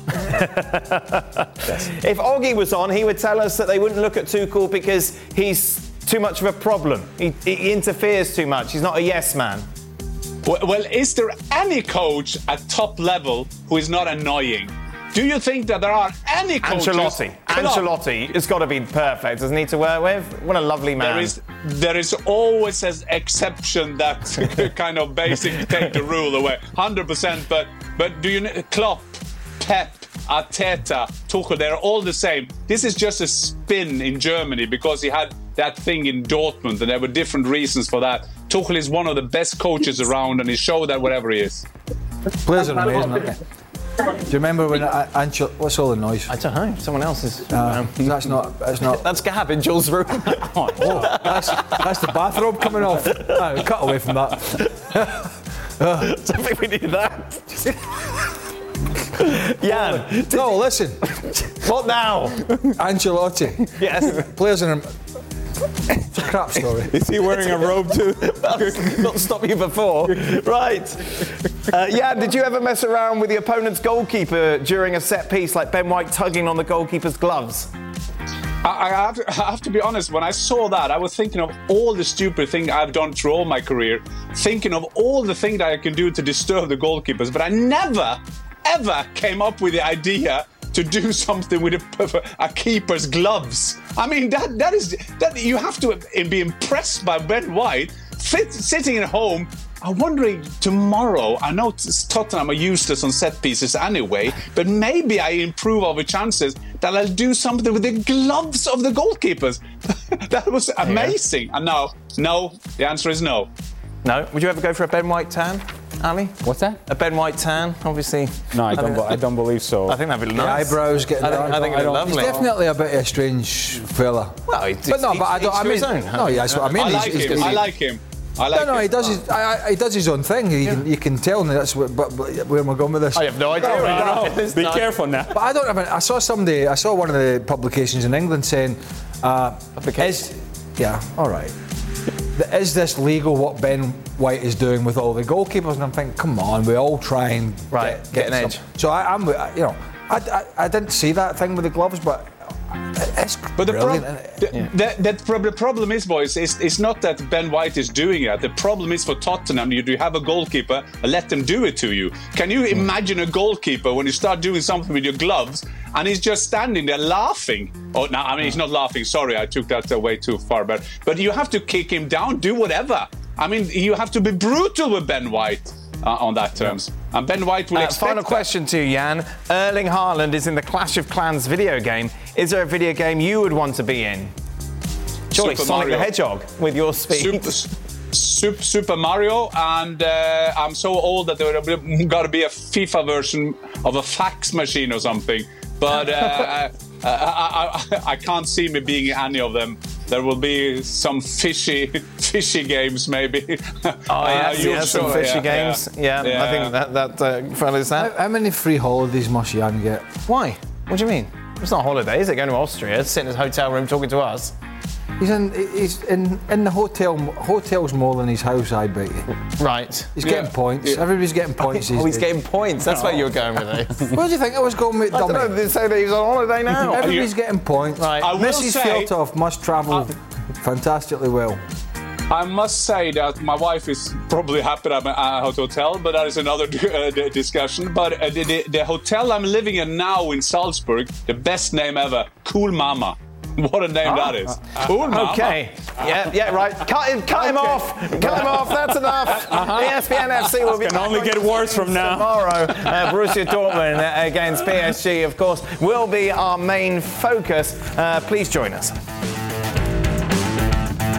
A: If Oggy was on, he would tell us that they wouldn't look at Tuchel because he's too much of a problem. He, he interferes too much. He's not a yes man.
E: Well, well, is there any coach at top level who is not annoying? Do you think that there are any coaches...
A: Ancelotti. Ancelotti has got to be perfect, doesn't he, to work with? What a lovely man.
E: There is, there is always an exception that kind of basically take the rule away. one hundred percent. But, but do you know... Klopp, Pep, Arteta, Tuchel, they're all the same. This is just a spin in Germany because he had that thing in Dortmund and there were different reasons for that. Tuchel is one of the best coaches around and he showed that whatever he is.
B: Players are amazing, aren't they? Do you remember when Ancelotti... What's all the noise?
A: I don't know. Someone else is...
B: Uh, um, that's not... That's not...
A: That's Gab in Jules' room.
B: oh, that's, that's the bathrobe coming off. Oh, cut away from that.
A: I don't think we need that. Jan.
B: No, listen.
A: What now?
B: Ancelotti.
A: Yes.
B: Players in... It's a crap story.
C: Is he wearing a robe too?
A: That's not stop you before. Right. Uh, yeah, did you ever mess around with the opponent's goalkeeper during a set piece, like Ben White tugging on the goalkeeper's gloves?
E: I, I, have to, I have to be honest, when I saw that, I was thinking of all the stupid things I've done through all my career, thinking of all the things that I can do to disturb the goalkeepers, but I never, ever came up with the idea to do something with a, a keeper's gloves. I mean, that that is that you have to be impressed by Ben White fit, sitting at home. I'm wondering tomorrow. I know Tottenham are useless on set pieces anyway, but maybe I improve our chances that I'll do something with the gloves of the goalkeepers. That was amazing. Yeah. And now, no. The answer is no.
A: No. Would you ever go for a Ben White tan, Ali?
C: What's that?
A: A Ben White tan, obviously.
C: No, I don't. I don't believe so.
A: I think that'd be nice.
B: The eyebrows getting.
A: I think, I think it'd be lovely.
B: He's definitely a bit of a strange fella.
A: Well, he,
B: but no, but I don't. I mean, no, yeah, that's what I mean.
E: I like
B: he's,
E: him.
B: he's,
E: I like him. I like
B: no, no,
E: him.
B: he does his. I, I, he does his own thing. You, yeah. can, you can tell, and that's what. But, but where am I going with this?
A: I have no idea.
C: No, no, no. Be careful now.
B: But I don't have. A, I saw somebody. I saw one of the publications in England saying, uh, "Is yeah, all right. Is this legal? What Ben White is doing with all the goalkeepers?" And I'm thinking, come on, we all try and
A: right
B: get,
A: get,
B: get
A: an edge.
B: So I, I'm, you know, I, I, I didn't see that thing with the gloves, but. It's
E: but the,
B: brilliant,
E: prob- the, yeah. the, the, the, the problem is, boys, it's, it's not that Ben White is doing it. The problem is for Tottenham, you do have a goalkeeper, let them do it to you. Can you mm. imagine a goalkeeper when you start doing something with your gloves and he's just standing there laughing? Oh, no, I mean, he's not laughing. Sorry, I took that way too far. But, but you have to kick him down, do whatever. I mean, you have to be brutal with Ben White. Uh, on that terms. Yeah. And Ben White will uh, expect
A: Final
E: that.
A: question to you, Jan. Erling Haaland is in the Clash of Clans video game. Is there a video game you would want to be in? Surely
E: Super
A: Sonic
E: Mario.
A: the Hedgehog with your speed.
E: Super, super, Super Mario, and uh, I'm so old that there would got to be a FIFA version of a fax machine or something. But uh, I, I, I, I can't see me being any of them. There will be some fishy, fishy games maybe.
A: Oh yes, uh, yeah, some sure, fishy yeah, games. Yeah, yeah, yeah, I think that that uh, follows that.
B: How, how many free holidays must Jan get?
A: Why? What do you mean? It's not holidays. They're going to Austria, sitting in his hotel room talking to us.
B: He's in. He's in. In the hotel. Hotel's more than his house, I bet you.
A: Right.
B: He's
A: yeah.
B: getting points. Yeah. Everybody's getting points.
A: Oh, he's getting points. That's oh. where you were going with it.
B: Where do you think I was going with?
A: I don't know. They say that he's on holiday now.
B: Everybody's getting points.
A: Right.
E: I will
B: Missus
E: say,
B: Fjelltoft must travel uh, fantastically well.
E: I must say that my wife is probably happy that I'm at a hotel, but that is another uh, discussion. But uh, the, the, the hotel I'm living in now in Salzburg, the best name ever, Cool Mama. What a name oh. that is. Uh, cool Mama.
A: Okay. Yeah, yeah, right. Cut him, cut okay. him off. Cut him off. That's enough. Uh-huh. E S P N F C will be
C: can only get worse from now.
A: Tomorrow, uh, Borussia Dortmund against P S G, of course, will be our main focus. Uh, please join us.